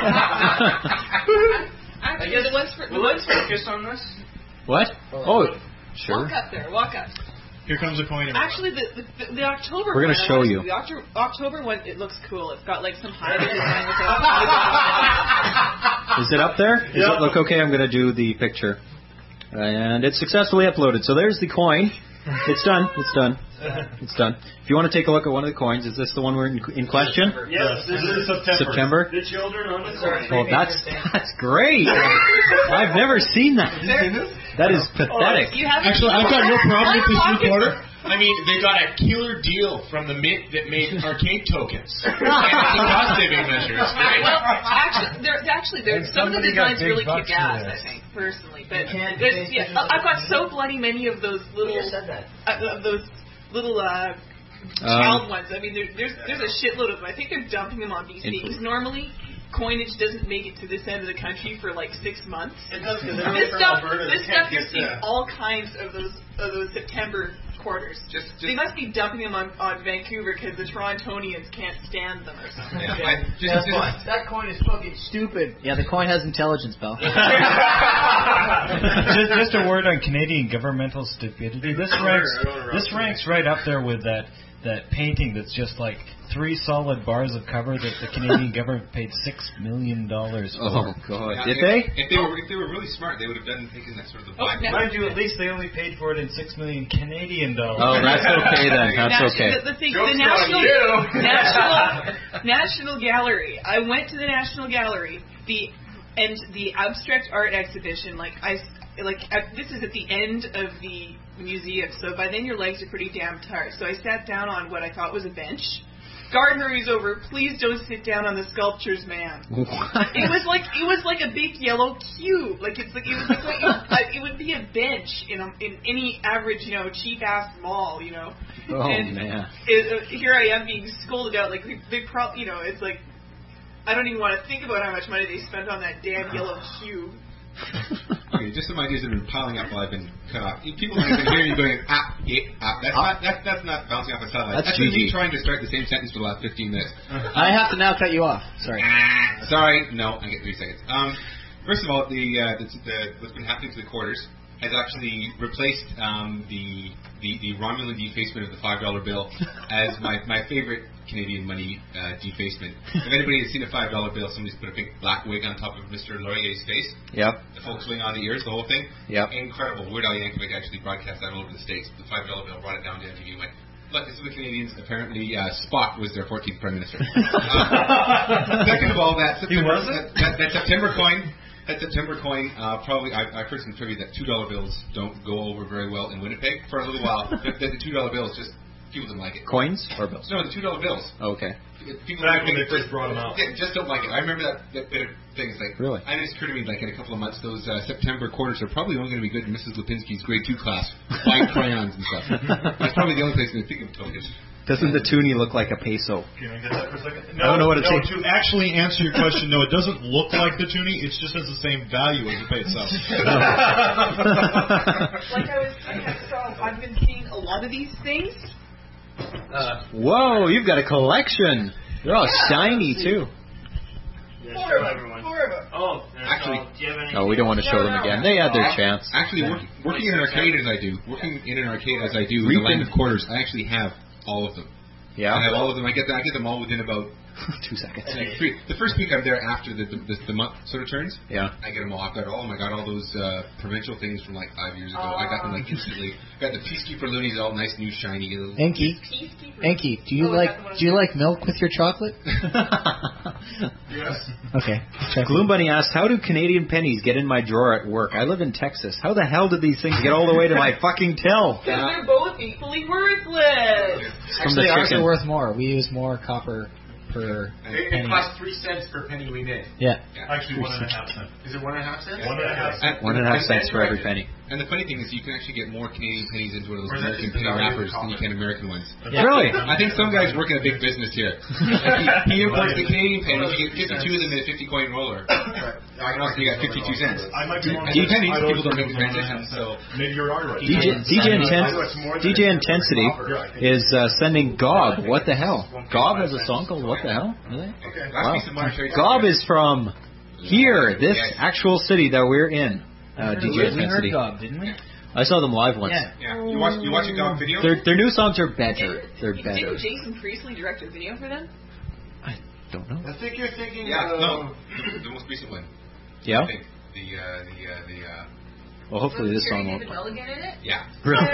Actually, let's focus on this. What? Oh, sure. Walk up there. Walk up. Here comes a coin. Actually, the October. We're going to show you. The October one, it looks cool. It's got like some high design with it. Is it up there? Does it look okay? I'm going to do the picture. And it's successfully uploaded. So there's the coin. It's done. It's done. It's done. If you want to take a look at one of the coins, is this the one we're in question? Yes, this is September. The children on the coin. Oh, that's great. I've never seen that. That is pathetic. Actually, I've got no problem with this new quarter. I mean, they got a killer deal from the Mint that made arcade tokens. And it's a cost-saving measure. It's great. Well, actually, some of the designs really kick ass, I think, personally. But I've got so bloody many of those little child ones. I mean, there's a shitload of them. I think they're dumping them on BC because normally coinage doesn't make it to this end of the country for like 6 months. This stuff you're seeing all kinds of those September quarters. They must be dumping them on Vancouver because the Torontonians can't stand them or something. That coin is fucking stupid. Yeah, the coin has intelligence, pal. just a word on Canadian governmental stupidity. This ranks right up there with that painting that's just like 3 solid bars of cover that the Canadian government paid $6 million for. Oh God! Yeah, Did they? If they were really smart, they would have done taken that sort of the vibe. Mind you, at least they only paid for it in $6 million Canadian dollars. Oh, that's okay then. That's okay. The National Gallery. I went to the National Gallery. The abstract art exhibition. This is at the end of the museum, so by then your legs are pretty damn tired. So I sat down on what I thought was a bench, Gardner who's over, please don't sit down on the sculptures, man. What? It was like a big yellow cube. Like it was like what it would be a bench in any average, cheap ass mall, Oh, and man. Here I am being scolded out. Like they probably, it's like I don't even want to think about how much money they spent on that damn yellow cube. Okay, just some ideas that have been piling up while I've been cut off. People might have been hearing you going, That's not bouncing off a satellite. That's me trying to start the same sentence for the last 15 minutes. I have to now cut you off. Sorry. Sorry. No, I get 3 seconds. First of all, what's been happening to the quarters has actually replaced the Romulan defacement of the $5 bill as my favorite Canadian money defacement. If anybody has seen a $5 bill, somebody's put a big black wig on top of Mr. Laurier's face. Yep. The folk swing on the ears, the whole thing. Yep. Incredible. Weird Al Yankovic actually broadcast that all over the States. The $5 bill brought it down to MTV and went, look, this is the Canadians. Apparently, Spock was their 14th Prime Minister. Second of all, that September coin. That September coin, probably, I've heard some trivia that $2 bills don't go over very well in Winnipeg for a little while. The $2 bills just, people don't like it. Coins or bills? No, the $2 bills. Oh, okay. People back when they first brought them out. Yeah, just don't like it. I remember that bit of things like, really? I just occurred to me like in a couple of months, those September quarters are probably only going to be good in Mrs. Lipinski's grade 2 class. Buying crayons and stuff. That's probably the only place they think of tokens. Doesn't the toonie look like a peso? Can I get that for a second? I don't know what it takes. To actually answer your question, no, it doesn't look like the toonie. It just has the same value as the peso. I've been seeing a lot of these things. Whoa, you've got a collection. They're all shiny too. Four of them. Oh, actually, no, we don't want to show them again. They had their chance. Actually, working in an arcade as I do, in the land of quarters, I actually have all of them. Yeah, I have all of them. I get them all within about 2 seconds. The first week I'm there after the month sort of turns. Yeah, I get them all. I've got all those provincial things from like 5 years ago. I got them like instantly. I got the Peacekeeper loonies, all nice, new, shiny. Enki, do you like milk with your chocolate? Yes. Okay. Gloom Bunny asks, how do Canadian pennies get in my drawer at work? I live in Texas. How the hell did these things get all the way to my fucking till? Because they're both equally worthless. Actually, ours are worth more. We use more copper per penny. It costs 3 cents per penny we made. Yeah. Actually, 1.5 cents. Is it 1.5 cents? 1.5 cents. 1.5 cents for every penny. And the funny thing is, you can actually get more Canadian pennies into one of those American penny wrappers than you can American ones. Yeah. Really? I think some guy's working a big business here. He imports the Canadian pennies. You get 52 of them in a 50-coin roller. And also you got 52 cents. I might be wrong. Pennies, people don't make the transition. So maybe you're right. DJ Intensity is sending Gob. What the hell? Gob has a song called What the Hell? Really? Okay. Wow. Gob is from here, this actual city that we're in. DJ Intensity. We heard Gob, didn't we? I saw them live once. Yeah. You watch a Gob video? Their new songs are better. They're better. Didn't Jason Priestley direct a video for them? I don't know. I think you're thinking no, the most recent one. Yeah? I think well, hopefully this song won't. Yeah. Really?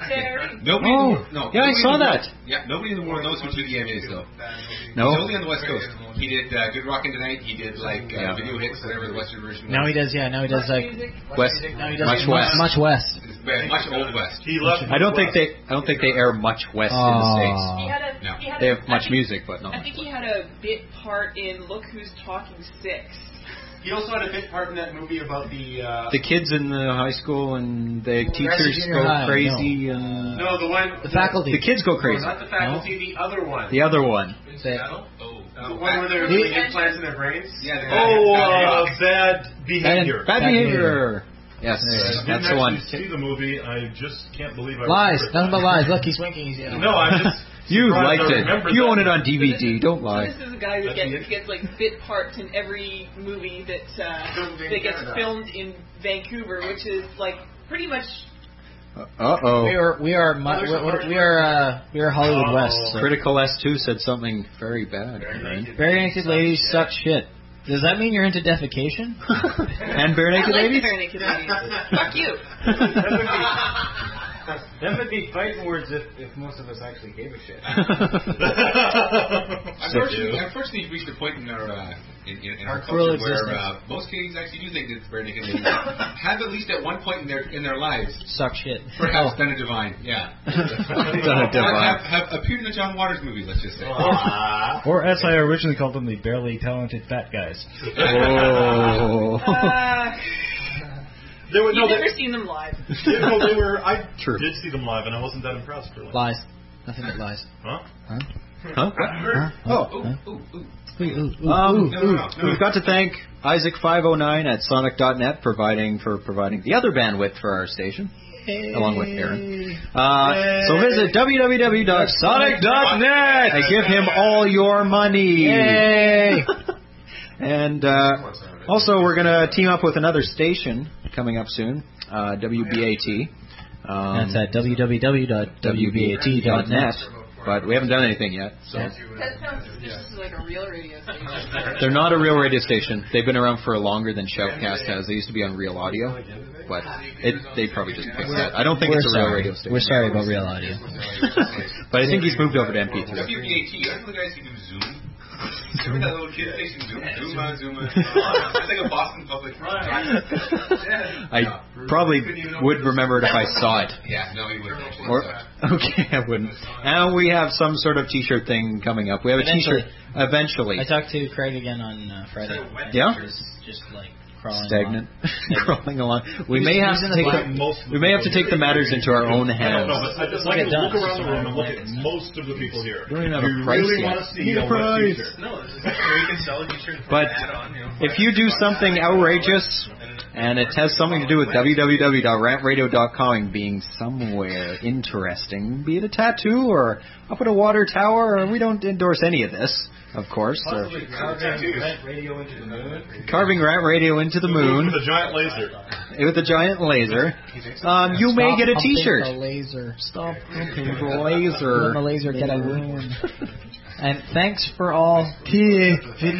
Yeah, I saw that. Yeah, nobody in the world knows who 2DM is, though. No? He's only on the West Coast. He did Good Rockin' Tonight. He did video hits, whatever the Western version was. Now he does like West. Now he does much west. Much west. Much old west. I don't think they air much west in the States. They have much music, but not. I think he had a bit part in Look Who's Talking 6. He also had a big part in that movie about the kids in the high school and the teachers go crazy and the faculty. The kids go crazy. No, not the faculty, the other one. The other one. The one where they're doing implants in their brains. Yeah. Bad behavior. Bad behavior. Yes, that's the one. I didn't actually see the movie. I just can't believe I lies. Nothing but lies. Look, he's winking. No, I'm just. You liked it. You own it on DVD. Don't lie. So this is a guy who gets like bit parts in every movie that gets filmed in Vancouver, which is like pretty much. We are Hollywood West. So. Critical S2 said something very bad. Right? Bare naked ladies suck shit. Does that mean you're into defecation? And bare naked ladies? Bare naked ladies. Fuck you. That would be fighting words if most of us actually gave a shit. Unfortunately, we've reached a point in our in our cruel culture, where existence. most Canadians actually do think it's bare naked ladies have at least at one point in their lives suck shit. Perhaps done a divine, yeah. Done a divine. Have appeared in the John Waters movie, let's just say. Or as I originally called them, the barely talented fat guys. Oh. You've never seen them live. They were. I True. did see them live, and I wasn't that impressed. Really. Lies. Nothing but lies. Huh? We've got to thank Isaac509 at Sonic.net for providing the other bandwidth for our station, along with Aaron. So visit www.sonic.net and give him all your money. Yay! And also, we're going to team up with another station coming up soon, WBAT. That's at www.wbat.net. But we haven't done anything yet. So. That sounds just like a real radio station. They're not a real radio station. They've been around for longer than Shoutcast has. They used to be on Real Audio, but they probably just fixed that. I don't think it's a real radio station. We're sorry about Real Audio. But I think he's moved over to MP3. WBAT, aren't the guys who do Zoom? Remember that little kid station, Zoom? It's like a Boston Public. I probably would remember it if I saw it. Yeah, no, he wouldn't. Okay, I wouldn't. And we have some sort of T-shirt thing coming up. We have a T-shirt eventually. I talked to Craig again on Friday. Yeah? Just like crawling stagnant, crawling along. We He's may have to take the matters into our own hands. It's like look around the room and look at most of the people here. We don't even have a you price really yet. want to see a price. No, it's just you can sell a t-shirt and But put an ad on. if you do something outrageous and it has something to do with www.rantradio.com being somewhere interesting, be it a tattoo or up at a water tower, or we don't endorse any of this, of course. Possibly carving Rant Radio into the moon. Carving Rant Radio into the moon. With a giant laser. With a giant laser. You may get a T-shirt. The laser. Stop pumping the laser. Let the laser get a wound. And thanks for all the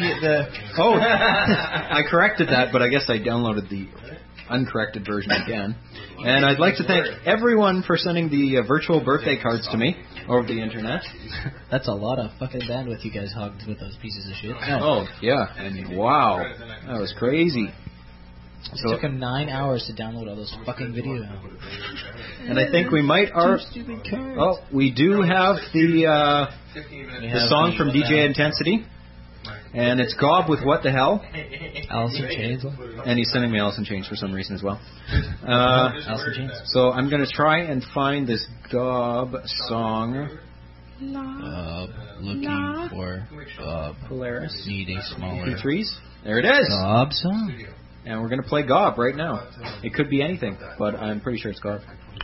I corrected that, but I guess I downloaded the uncorrected version again. And I'd like to thank everyone for sending the virtual birthday cards to me over the internet. That's a lot of fucking bandwidth you guys hogged with those pieces of shit. No. Oh, yeah. And wow. That was crazy. It took him 9 hours to download all those fucking videos. And I think we might... we do have the song from DJ Intensity. And it's Gob with What the Hell. Alice in Chains. And he's sending me Alice in Chains for some reason as well. Alice in Chains. So I'm going to try and find this Gob song. Looking for Polaris. Need a smaller P3s. There it is. Gob song. And we're going to play Gob right now. It could be anything, but I'm pretty sure it's Gob.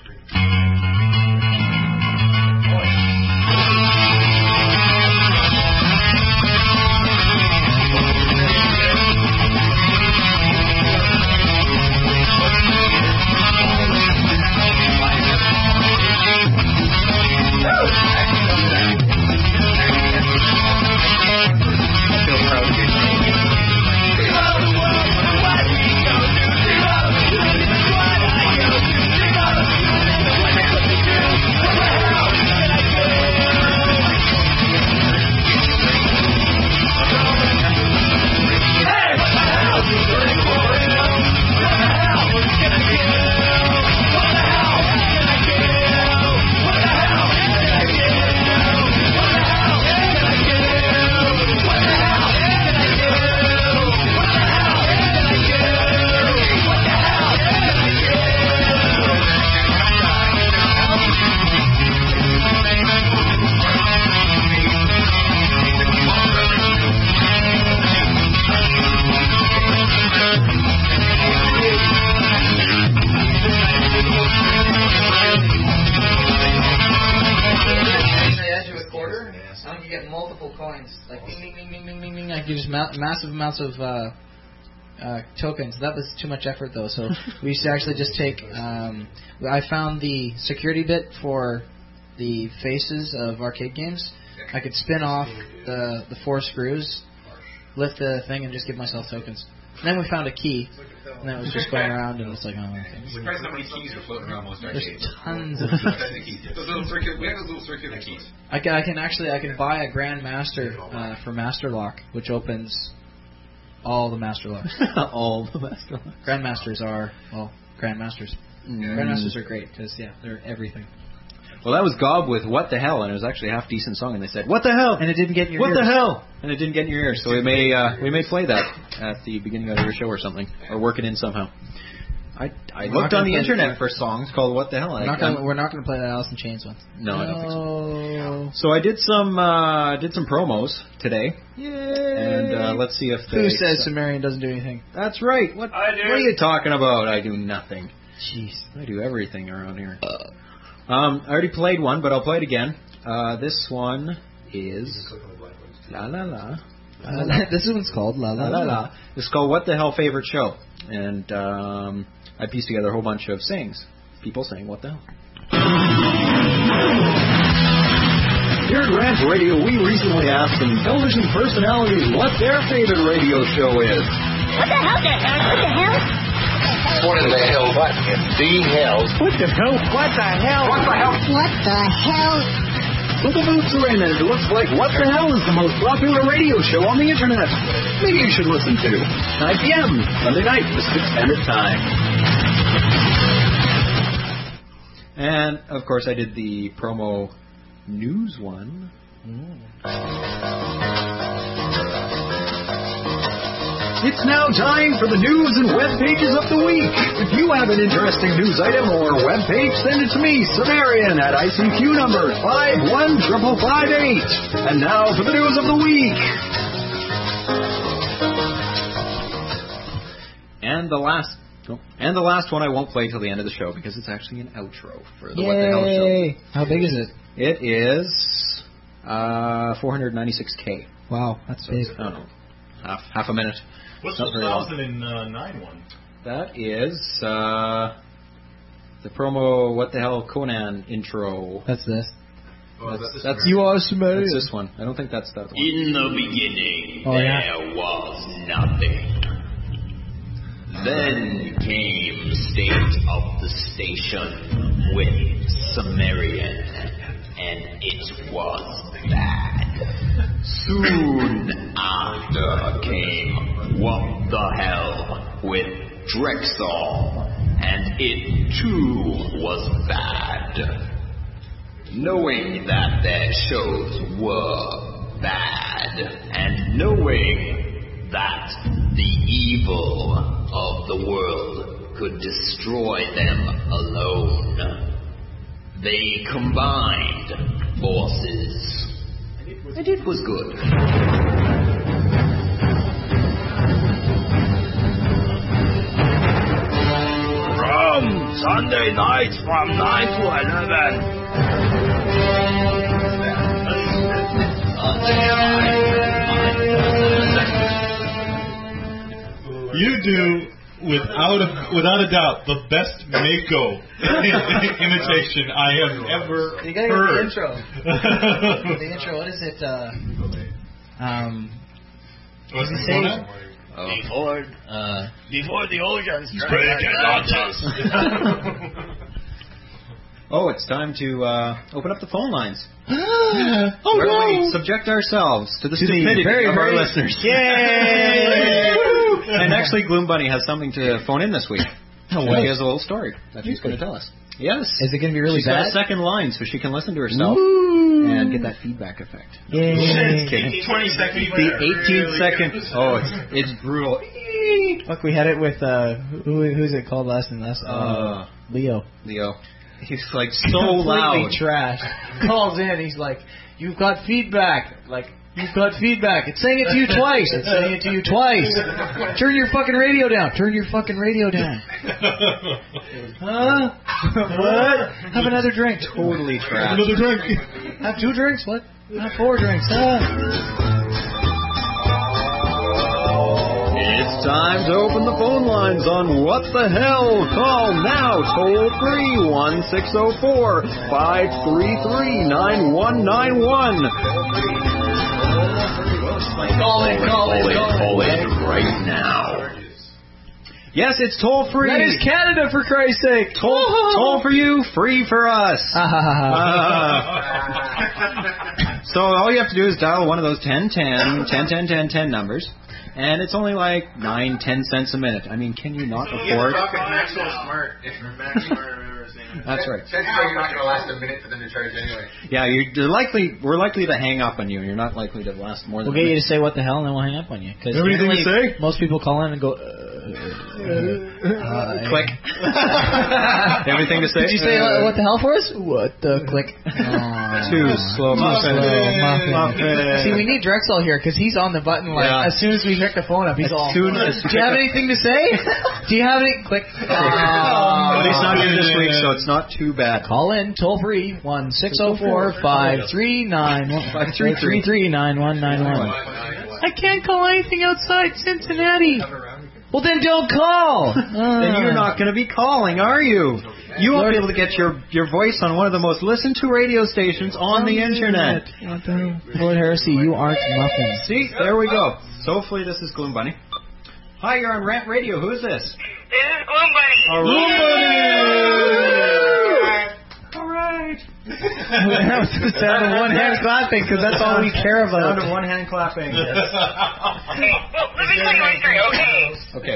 Massive amounts of tokens. That was too much effort, though. So we used to actually just take. I found the security bit for the faces of arcade games. I could spin off the 4 screws, lift the thing, and just give myself tokens. And then we found a key, and then it was just going around, and it's like, oh, okay. Surprised how many keys are floating around most arcades. There's tons of keys. We have those little circular keys. I can buy a Grand Master for Master Lock, which opens all the Master Locks. All the Master Locks. Grandmasters are, Grandmasters. Grandmasters are great because, they're everything. Well, that was Gob with What the Hell, and it was actually a half-decent song, and they said, What the hell? And it didn't get in your What ears. the hell? And it didn't get in your ears, so we may play that at the beginning of your show or something, or work it in somehow. I looked on the internet for songs called What the Hell. We're not going to play that Alice in Chains one. No, I don't think so. So I did some promos today. Yay! And let's see if Who says Sumerian doesn't do anything? That's right. What are you talking about? I do nothing. Jeez. I do everything around here. I already played one, but I'll play it again. This one is La La La. This one's called La La La. This is called What the Hell Favorite Show. And I pieced together a whole bunch of sayings. People saying, what the hell? Here at Rant Radio, we recently asked some television personalities what their favorite radio show is. What the hell, What the hell? What in the hell? What in the hell? What the hell? What the hell? What the hell? What the hell? Well, the votes are in, and it looks like What the Hell is the most popular radio show on the internet. Maybe you should listen to 9 p.m. Sunday night, Pacific Standard Time. And, of course, I did the promo news one. It's now time for the news and web pages of the week. If you have an interesting news item or web page, send it to me, Sumerian, at ICQ number 51558. And now for the news of the week. And the last one I won't play till the end of the show because it's actually an outro for the What the Hell show. How big is it? It is 496K. Wow, that's big. I don't know, half a minute. What's the 2009 one? That is the promo What the Hell Conan intro. That's this. That's You Are Sumerian. That's this one. I don't think that's that one. In the beginning, there was nothing. Then came State of the Station with Sumerian, and it was bad. Soon after came What the Hell with Drexel, and it too was bad. Knowing that their shows were bad, and knowing that the evil of the world could destroy them alone, they combined forces, and it was good. From Sunday nights from 9 to 11. You do, without a doubt, the best Mako imitation I have ever You gotta heard. get the intro. The intro, what is it? What's he it say? Before the oceans Oh, it's time to open up the phone lines. Oh Where no! we subject ourselves to the stupidity of our listeners. Yay! And actually, Gloom Bunny has something to phone in this week. She has a little story that she's going to tell us. Yes. Is it going to be really She's bad? got a second line so she can listen to herself and get that feedback effect. Yay! 20 seconds The 18th second. Oh, it's brutal. Look, we had it with who's it called last? Leo. He's like so completely loud. Trash. Calls in. He's like, "You've got feedback." Like, "You've got feedback." It's saying it to you twice. It's saying it to you twice. Turn your fucking radio down. Turn your fucking radio down. Huh? What? Have another drink. Totally trash. Another drink. Have 2 drinks. What? Have 4 drinks. It's time to open the phone lines on What the Hell. Call now, toll free, 1-604-533-9191. Call it right now. Yes, it's toll free. That is Canada, for Christ's sake. Toll for you, free for us. So all you have to do is dial one of those 10 numbers. and it's only like 9-10 cents a minute. I mean, can you not afford? Maxwell Smart. Max Smart. That's right. Chances are you're not going to last a minute for them to charge anyway. Yeah, we're likely to hang up on you. You're not likely to last more than. We'll get you to say what the hell, and then we'll hang up on you. Everything to say? Most people call in and go. Click. Everything to say? Did you say what the hell for us? What the click? Too slow. See, we need Drexel here because he's on the button. As soon as we pick the phone up, he's all. Do you have anything to say? Do you have any? Click. But he's not here this week, so it's not too bad. Call in toll free 1-604-539-9191. I can't call anything outside Cincinnati. Well, then don't call. Then you're not going to be calling, are you? You won't be able to get your voice on one of the most listened to radio stations on the internet. What the hell? Lord Heresy, you aren't nothing. See, there we go. So hopefully this is Gloom Bunny. Hi, you're on Rant Radio. Who is this? This is Gloom Bunny. All right. That was the sound of one hand clapping because that's all we care about. Sound of one hand clapping. Yes. Okay, well, let me tell you my story. Okay.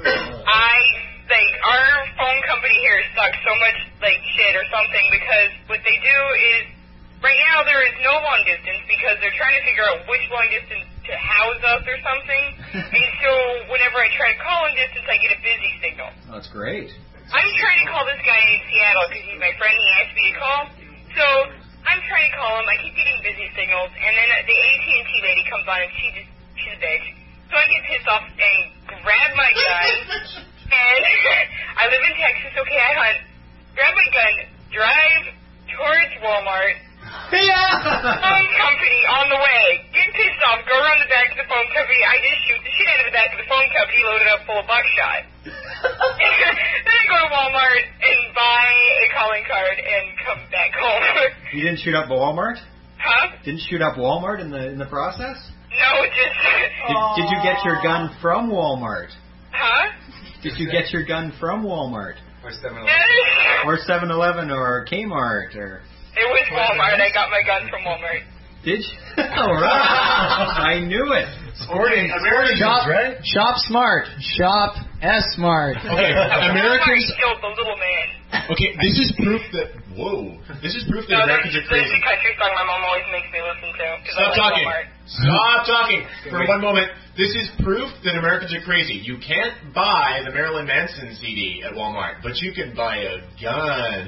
Our phone company here sucks so much, shit or something because what they do is, right now there is no long distance because they're trying to figure out which long distance to house us or something. And so whenever I try to call long distance, I get a busy signal. Oh, that's great. I'm trying to call this guy in Seattle because he's my friend. He asked me to call. So I'm trying to call him. I keep getting busy signals. And then the AT&T lady comes on and she's a bitch. So I get pissed off and grab my gun. And I live in Texas. Okay, I hunt. Grab my gun, drive towards Walmart. Phone company on the way. Get pissed off. Go around the back of the phone company. I just shoot the shit out of the back of the phone company loaded up full of buckshot. Then I go to Walmart and buy a calling card and come back home. You didn't shoot up Walmart? Huh? Didn't shoot up Walmart in the process? No, just... Did you get your gun from Walmart? Huh? Did you get your gun from Walmart? Or 7-Eleven. Or 7-Eleven or Kmart or... It was Walmart. I got my gun from Walmart. Did you? All right. I knew it. Sporting. Shop smart. Shop S-smart. Okay, Americans... killed the little man. Okay, this is proof that... Whoa. This is proof that Americans are crazy. There's a country song my mom always makes me listen to. Stop talking. Stop talking. For one moment. This is proof that Americans are crazy. You can't buy the Marilyn Manson CD at Walmart, but you can buy a gun.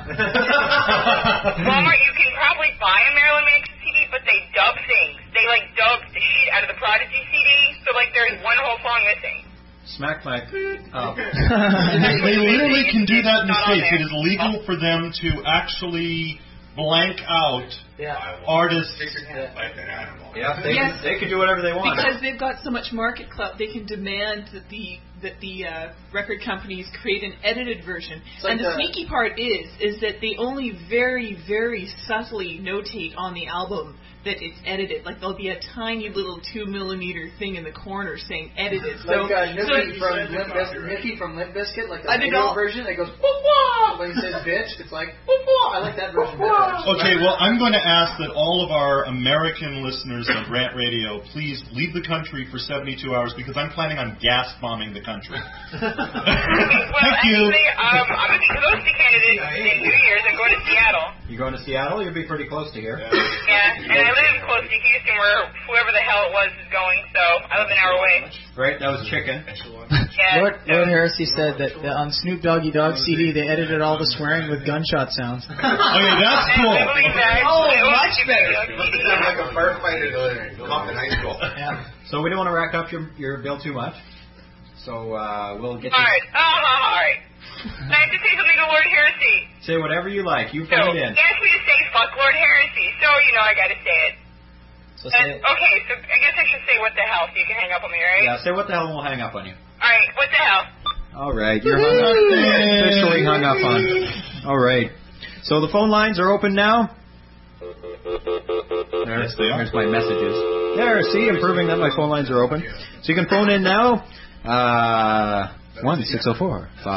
Walmart, you can probably buy a Marilyn Manson CD, but they dub things. They dub the shit out of the Prodigy CD, so there's one whole song missing. Smack my... Oh. They literally can do that in the States. It is legal for them to actually blank out artists. Yeah, they can do whatever they want. Because they've got so much market clout, they can demand that the record companies create an edited version. And the sneaky part is that they only very, very subtly notate on the album that it's edited. There'll be a tiny little 2mm thing in the corner saying edited. Nicky from Limp Bizkit, the video version, it goes, whoop-wah! When he says bitch, it's like, whoop-wah! I like that version better. Okay, well, I'm going to ask that all of our American listeners of Rant Radio please leave the country for 72 hours because I'm planning on gas bombing the country. Thank you. Actually, I'm going to be close to Canada in 2 years. I'm going to Seattle. You going to Seattle? You'll be pretty close to here. Yeah, and I live close to Houston where whoever the hell it was is going, so I live an hour away. Right, that was chicken. Yeah. Lord Heresy said that on Snoop Doggy Dogg CD they edited all the swearing with gunshot sounds. Okay, that's cool. I believe that. Much better. Like a firefighter cop in high school. Yeah. So we don't want to rack up your bill too much. So we'll get you... All right. I have to say something to Lord Heresy. Say whatever you like. You put it in. He asked me to say fuck Lord Heresy, so I got to say it. So say it. Okay, so I guess I should say what the hell so you can hang up on me, right? Yeah, say what the hell and we'll hang up on you. All right, what the hell? All right, you're hung up. Officially hung up on. All right. So the phone lines are open now. There's my messages. There, see, I'm proving that my phone lines are open. So you can phone in now.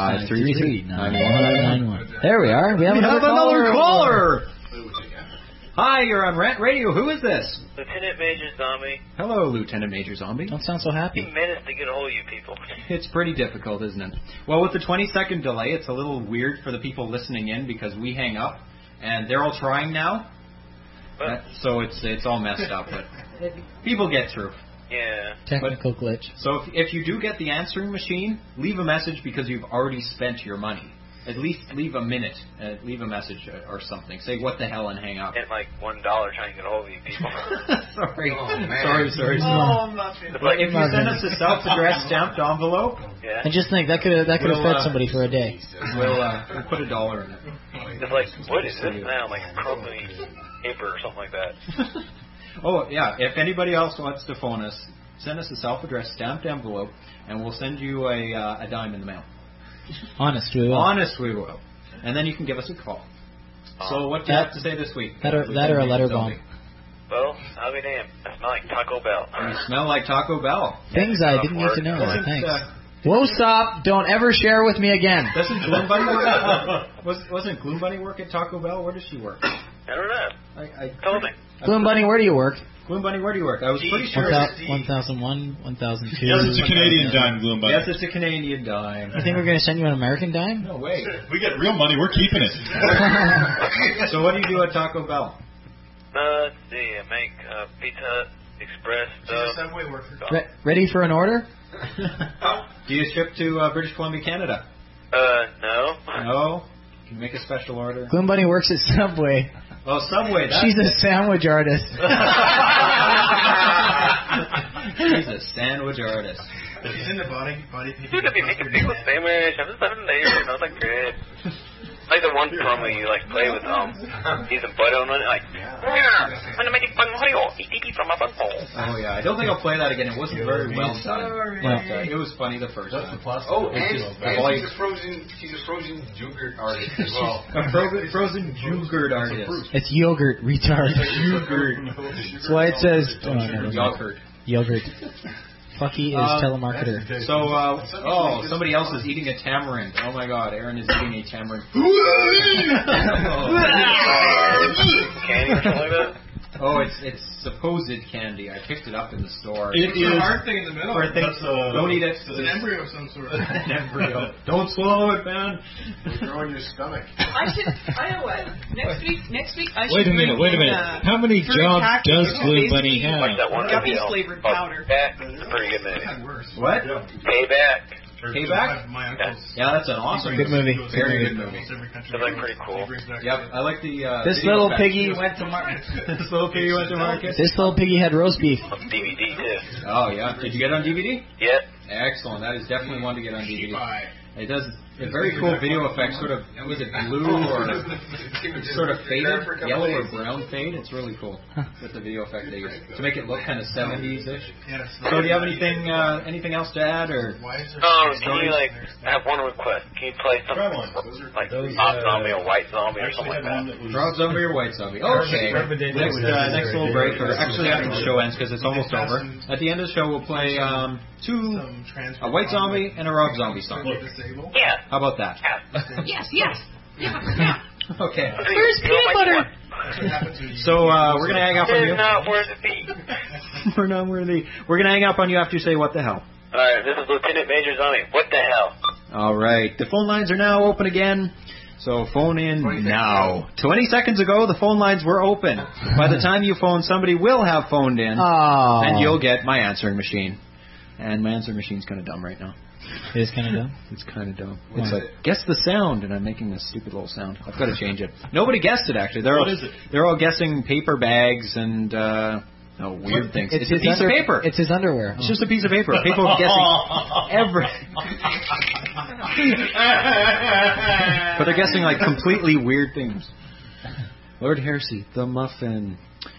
1-604-533-9191. There we are. We have another caller. Hi, you're on Rant Radio. Who is this? Lieutenant Major Zombie. Hello, Lieutenant Major Zombie. Don't sound so happy. You managed to get a hold of you people. It's pretty difficult, isn't it? Well, with the 20-second delay, it's a little weird for the people listening in because we hang up, and they're all trying now. So it's all messed up, but people get through. Yeah. Technical glitch. So if you do get the answering machine, leave a message because you've already spent your money. At least leave a minute, leave a message or something. Say what the hell and hang up. And like $1 trying to get a hold of you people. Sorry. Oh, man. Sorry. I'm not But if you send us a self-addressed stamped envelope, And just think that could have fed somebody for a day. We'll put $1 in it. It's like, what is this now? Like crumbly paper or something like that. Oh yeah. If anybody else wants to phone us, send us a self-addressed stamped envelope, and we'll send you a dime in the mail. Honest, we will. Honest, we will. And then you can give us a call. So what do you have to say this week? That or a letter bomb. Well, I'll be damned. I smell like Taco Bell. You smell like Taco Bell. Things I didn't need to know. Thanks. Whoa, stop. Don't ever share with me again. Doesn't Gloom Bunny work? Wasn't Gloom Bunny work at Taco Bell? Where does she work? I don't know. Told me. Gloom Bunny, where do you work? Gloom Bunny, where do you work? I was pretty sure. 1001, 1002. Yes, it's a Canadian dime, Gloom Bunny. Yes, it's a Canadian dime. You think we're going to send you an American dime? No way. We get real money, we're keeping it. So what do you do at Taco Bell? Let's see. I make pizza, express stuff. Subway worker. Ready for an order? Do you ship to British Columbia, Canada? No. No? Can you make a special order? Gloom Bunny works at Subway. Oh, Subway. She's a sandwich artist. She's a sandwich artist. She's in the body painting. Dude, if you make a pickle sandwich, I'm just 7 layers, and I was like, great. Like the one promo you like play with he's a butt on it, like Oh yeah, I don't think I'll play that again. It wasn't very well done. But, it was funny the first time. Oh, and she's a frozen yogurt artist as well. A frozen yogurt artist. It's yogurt, retard. Yogurt. That's why it says yogurt. Yogurt. Fucky is telemarketer. So, somebody else is eating a tamarind. Oh my God, Aaron is eating a tamarind. Candy or something like that? Oh, it's supposed candy. I picked it up in the store. It is a hard thing in the middle. Don't eat it. It's an embryo of some sort. An embryo. Don't swallow it, man. It'll grow in your stomach. I know what. Next week I should Wait a minute. How many jobs does Gloom Bunny have? Like that one Guppy flavored powder. Payback. It's a pretty good movie. What? Payback. Payback? My uncle's. Yeah, that's an awesome good movie. Very good movie. It's like pretty cool. Yep, I like the. This little piggy went to market. This little piggy went to market. This little piggy had roast beef. On DVD too. Oh yeah, did you get it on DVD? Yeah. Excellent. That is definitely one to get on DVD. It does a very cool video effect, sort of, was it blue or sort of faded, yellow or brown fade? It's really cool with the video effect they use to make it look kind of 70s-ish. So do you have anything else to add or? Can you I have one request. Can you play something like Hot Zombie or White Zombie or something like that? Rob Zombie or White Zombie? Okay. Next little break, or actually after the show ends because it's almost over. At the end of the show we'll play a White Zombie and a Rob Zombie song. Yeah. How about that? Yes. Okay. Where's peanut butter? So we're gonna hang up on you. Not worth the beat. We're not worthy. We're gonna hang up on you after you say what the hell. Alright, this is Lieutenant Major Zombie. What the hell? All right. The phone lines are now open again. So phone in now. 20 seconds ago, the phone lines were open. By the time you phone, somebody will have phoned in, and you'll get my answering machine. And my answering machine's kind of dumb right now. It is kind of dumb? It's kind of dumb. It's like, guess the sound, and I'm making this stupid little sound. I've got to change it. Nobody guessed it, actually. What is it? They're all guessing paper bags and weird things. It's a piece of paper. It's his underwear. It's just a piece of paper. People are guessing everything. But they're guessing, like, completely weird things. Lord Hersey, the muffin.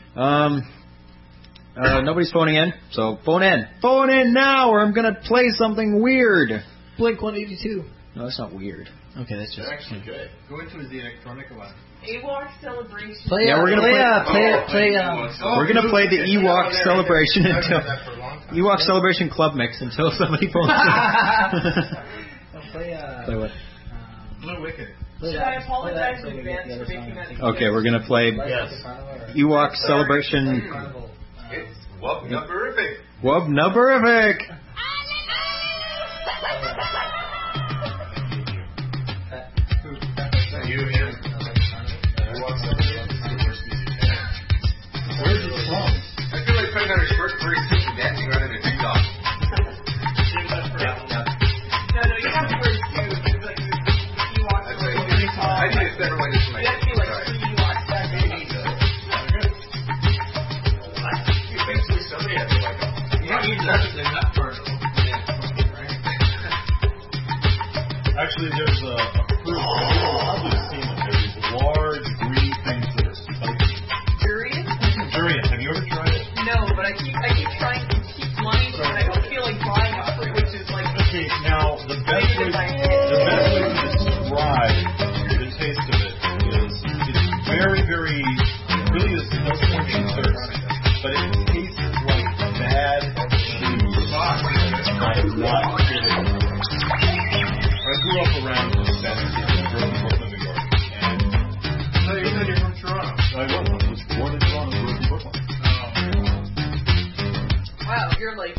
Nobody's phoning in, so phone in. Phone in now, or I'm going to play something weird. Blink 182. No, that's not weird. Okay, that's just... They're actually good. Go into the electronic one. Ewok Celebration. We're going to play the Ewok Celebration until... Ewok Celebration Club Mix until somebody phones in. Play what? Blue Wicked. Should I apologize in advance for making that? Okay, we're gonna play Ewok Celebration. It's Wubnuberific. Wubnuberific. Where's it from? I feel like putting on his first bird and dancing around in a tree dog. No, you have to wear two. It's like Ewoks. I need a better one. You have to be like two Ewoks back there. Basically, somebody has to like them. Yeah, that part. Actually, there's a fruit. I've seen it. There's these large green things that are spiky. Durian? Durian. Have you ever tried it? No, but I keep trying to keep mine, and I don't feel like buying a fruit, which is like. Okay, now the best way to describe the taste of it is it's very, very. It really is no point in thirst, but it tastes like bad cheese. I am not kidding. I grew up around that Brooklyn, New York, and So you said you're from Toronto. I was born in Toronto, grew up in Brooklyn. Wow, you're like.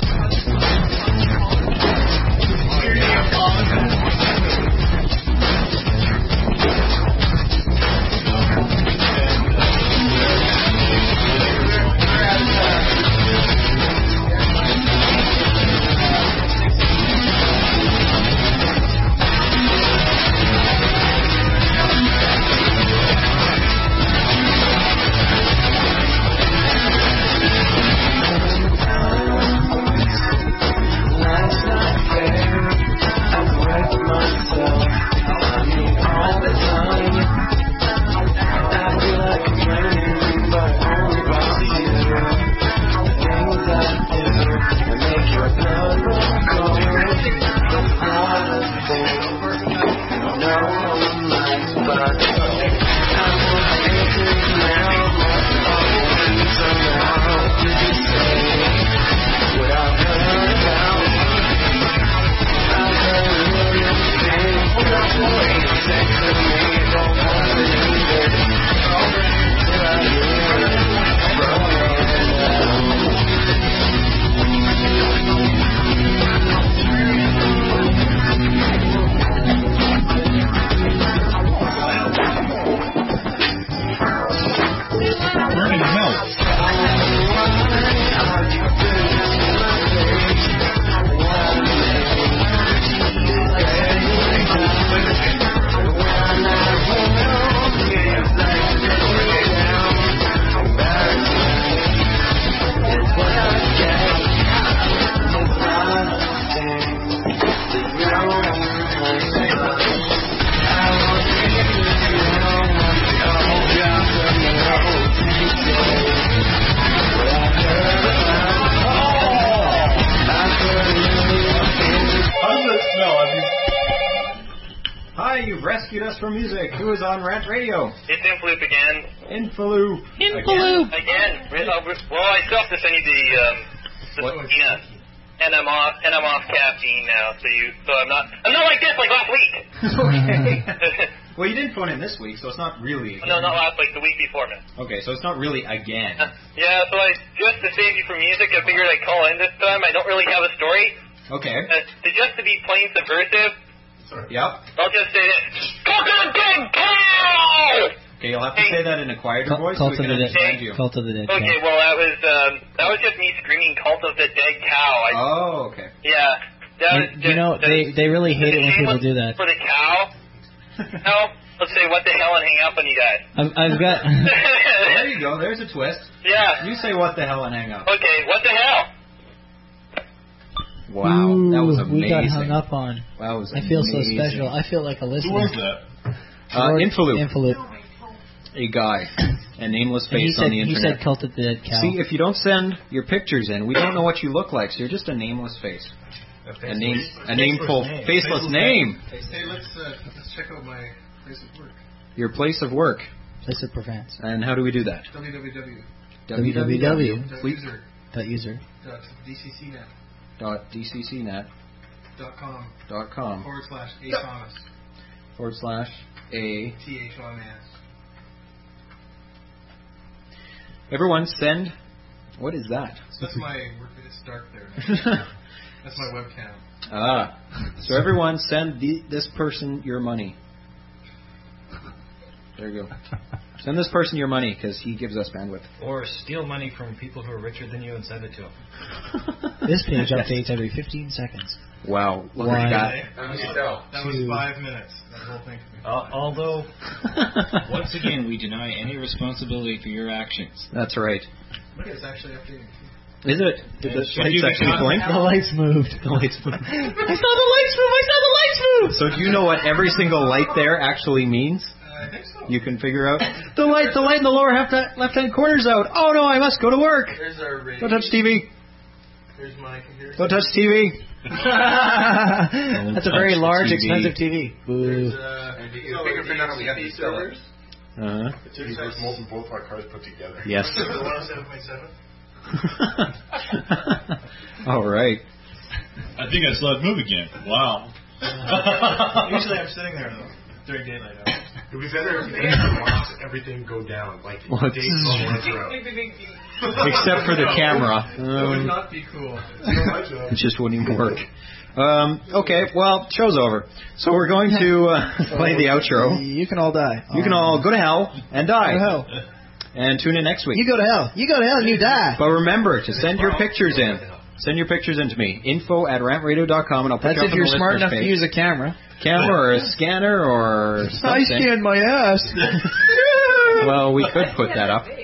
Rescued us from music. Who is on Rant Radio? It's Infaloop again. Infaloop. Again. Well, I still have to send you the peanut, and I'm off caffeine now. So I'm not like this like last week. Okay. Well, you didn't phone in this week, so it's not really. No, not last week. The week before, man. Okay, so it's not really again. Yeah. So just to save you from music, I figured I'd call in this time. I don't really have a story. Okay. Just to be plain subversive. Yep. I'll just say this. Cult of the Dead Cow! Okay, you'll have to say that in a quieter voice so we can understand you. Cult of the Dead Cow. Okay, well, that was just me screaming Cult of the Dead Cow. Okay. Yeah. They really hate it when people do that. For the cow? No? Let's say what the hell and hang up on you guys. I've got... There you go, there's a twist. Yeah. You say what the hell and hang up. Okay, what the hell? Wow, that was amazing. We got hung up on. That was amazing. I feel so special. I feel like a listener. Who was that? Infaloop. A guy. A nameless face on the internet. He said Cult of the Dead Cow. See, if you don't send your pictures in, we don't know what you look like, so you're just a nameless face. A faceless name. Hey, let's check out my place of work. Your place of work. Place of preference. And how do we do that? www.user.dccnet.com .dccnet.com /A Thomas. /A. THOMS. Everyone send. What is that? So that's my. It's dark there. That's my webcam. So everyone send this person your money. There you go. Send this person your money because he gives us bandwidth. Or steal money from people who are richer than you and send it to them. This page updates every 15 seconds. Wow. Look One, at that. That was 5 minutes. That whole thing. Although, once again, we deny any responsibility for your actions. That's right. Look, it's actually updating. Is it? Did the lights actually blink? The lights moved. The lights moved. I saw the lights move! I saw the lights move! So do you know what every single light there actually means? I think so. You can figure out. The light in the lower left-hand corner's out. Oh no, I must go to work. There's our radio. Don't touch TV. Here's my computer. Don't touch TV. That's a very large, expensive TV. There's And you fingerprint on it, we have to sell it. Uh-huh. The TV's worth more than both our cars put together. Yes. The 107.7. All right. I think I saw it move again. Wow. Usually I'm sitting there though during daylight hours. It'd be better if you watch everything go down, like What? days long. Except for the camera. That would not be cool. It just wouldn't even work. Okay, well, show's over. So we're going to play the outro. You can all die. You can all go to hell and die. Go to hell. And tune in next week. You go to hell. You go to hell and you die. But remember to send your pictures in. Send your pictures in to me. info@rantradio.com, and I'll put That's you up if on you're the smart listeners enough to page. use a camera. Camera or a scanner or something. I scanned my ass. Well, we could put that up.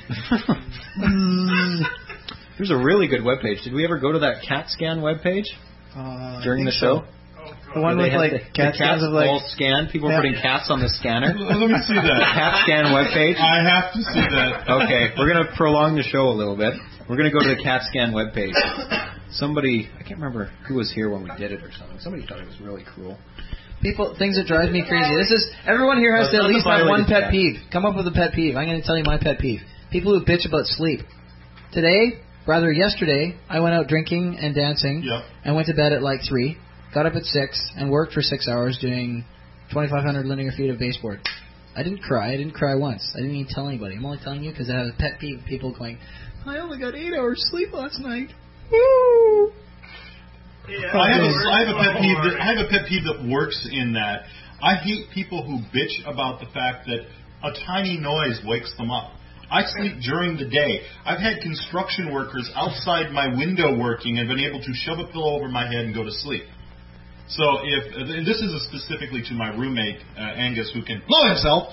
There's a really good webpage. Did we ever go to that CAT scan webpage during the show? The one with like CAT scans of like all scanned. People were putting cats on the scanner. Let me see that. CAT scan webpage. I have to see that. Okay, we're going to prolong the show a little bit. We're going to go to the CAT scan webpage. Somebody, I can't remember who was here when we did it or something. Somebody thought it was really cool. things that drive me crazy. Everyone here has to at least have one pet peeve. Come up with a pet peeve. I'm going to tell you my pet peeve. People who bitch about sleep. Yesterday, I went out drinking and dancing and went to bed at like 3. Got up at 6 and worked for 6 hours doing 2,500 linear feet of baseboard. I didn't cry. I didn't cry once. I didn't even tell anybody. I'm only telling you because I have a pet peeve. People going, I only got 8 hours sleep last night. Woo! Yeah, I have a pet peeve that works in that. I hate people who bitch about the fact that a tiny noise wakes them up. I sleep during the day. I've had construction workers outside my window working and been able to shove a pillow over my head and go to sleep. So if this is specifically to my roommate Angus, who can blow himself.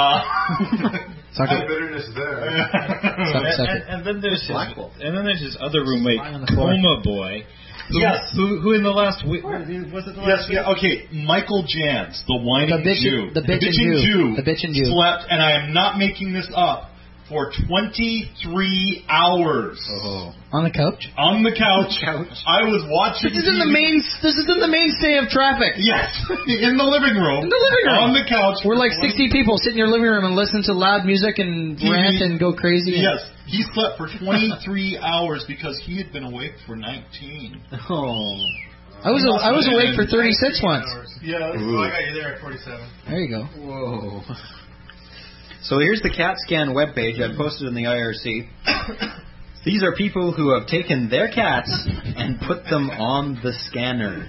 No bitterness there. and then there's his other roommate, Coma Boy. Who in the last week was it? Okay, Michael Jans, the whining Jew, the bitchin' Jew, slept, and I am not making this up, for 23 hours. On the couch? On the couch. I was watching. This is in the mainstay of traffic. Yes, in the living room. On the couch. We're like 60 people sit in your living room and listen to loud music and rant and go crazy. Yes, he slept for 23 hours because he had been awake for 19. Oh. I was awake for 36 once. Yeah, I got you there at 47. There you go. Whoa. So here's the CAT scan webpage I posted in the IRC. These are people who have taken their cats and put them on the scanner.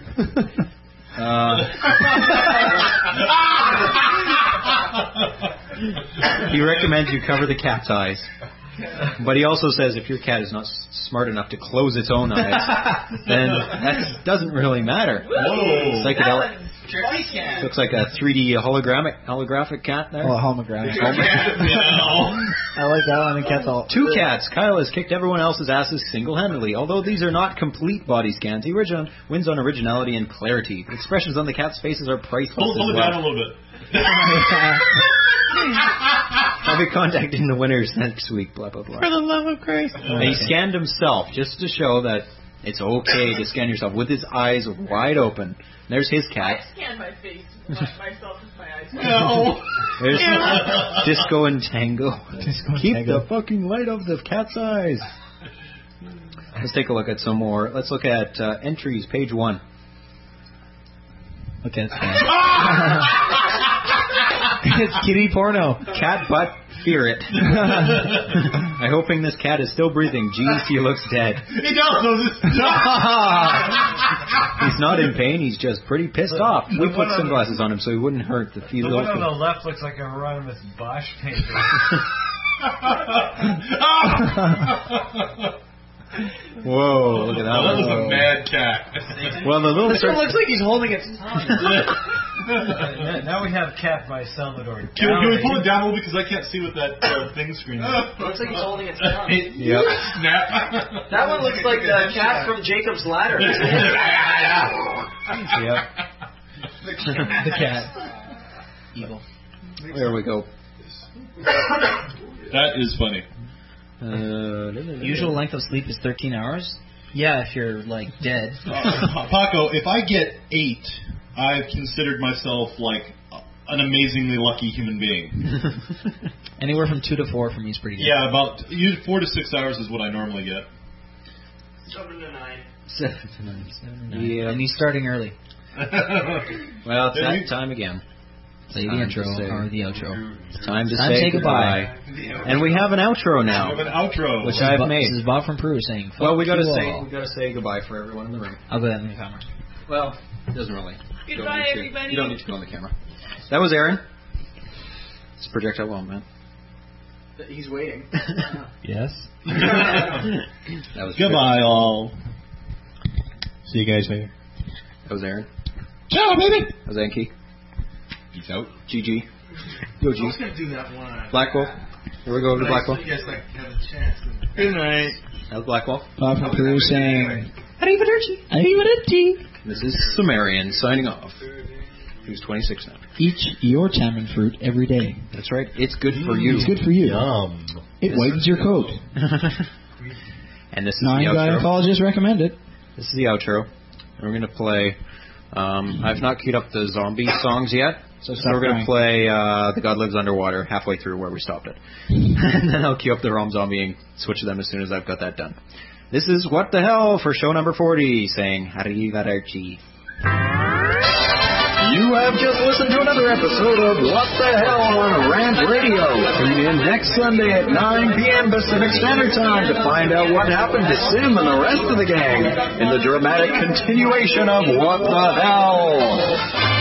He recommends you cover the cat's eyes. But he also says if your cat is not smart enough to close its own eyes, then that doesn't really matter. Whoa. Psychedelic. Looks like a 3D holographic cat there. Oh, holographic. I like that one. The cat's all... 2 cats. Kyle has kicked everyone else's asses single-handedly. Although these are not complete body scans, he wins on originality and clarity. Expressions on the cat's faces are priceless. Hold it down a little bit. I'll be contacting the winners next week, blah, blah, blah. For the love of Christ. And he scanned himself just to show that it's okay to scan yourself with his eyes wide open. There's his cat. I scan my face, myself with my eyes. No. There's Disco and Tango. Keep the fucking light off the cat's eyes. Let's take a look at some more. Let's look at entries, page 1. Okay, that's fine. It's kitty porno. Cat butt, fear it. I'm hoping this cat is still breathing. Jeez, he looks dead. He does. He's not in pain. He's just pretty pissed off. We put sunglasses on him so he wouldn't hurt the feet. The one on the left looks like a Hieronymus Bosch painting. Whoa, look at that one. That was a mad cat. Well, the little This one looks like he's holding its tongue. Now we have Cat by Salvador. Can we pull it down a little because I can't see what that thing screen is. Looks like he's holding its tongue. Yep. Snap. That one looks like the cat from Jacob's Ladder. Yep. The cat. Evil. There we go. That is funny. Usual length of sleep is 13 hours. Yeah, if you're like dead. Paco, if I get 8, I've considered myself like an amazingly lucky human being. Anywhere from 2 to 4 for me is pretty good. Yeah, about 4 to 6 hours is what I normally get. 7 to 9. 7 to 9. Yeah, and he's starting early. Well, it's that time again. Say the intro or the outro. It's time to say goodbye. And we have an outro now. We have an outro, which I've made. This is Bob from Peru saying. Well, we gotta say goodbye for everyone in the room. I'll go down in the camera. Well, it doesn't really. Goodbye, everybody. You don't need to go on the camera. That was Aaron. It's projectile well, man. He's waiting. Yes. That was goodbye, all. See you guys later. That was Aaron. Ciao, baby. That was Enki. Peace out. GG. Yo, I was going to do that one. Blackwell. Here we go over to Blackwell. You guys like have a chance. Good night. That was Blackwell. Bob from Peru saying. Arrivederci. This is Sumerian signing off. Who's 26 now. Eat your tamarind fruit every day. That's right. It's good for you. It's good for you. Yum. It whitens your coat. And this is 9 the outro. gynecologists recommend it. This is the outro. And we're going to play... I've not queued up the zombie songs yet. So we're going to play The God Lives Underwater halfway through where we stopped it. And then I'll queue up the Rom Zombie and switch them as soon as I've got that done. This is What the Hell for show number 40, saying Arrivederci. You have just listened to another episode of What the Hell on Rant Radio. Tune in next Sunday at 9 p.m. Pacific Standard Time to find out what happened to Sim and the rest of the gang in the dramatic continuation of What the Hell.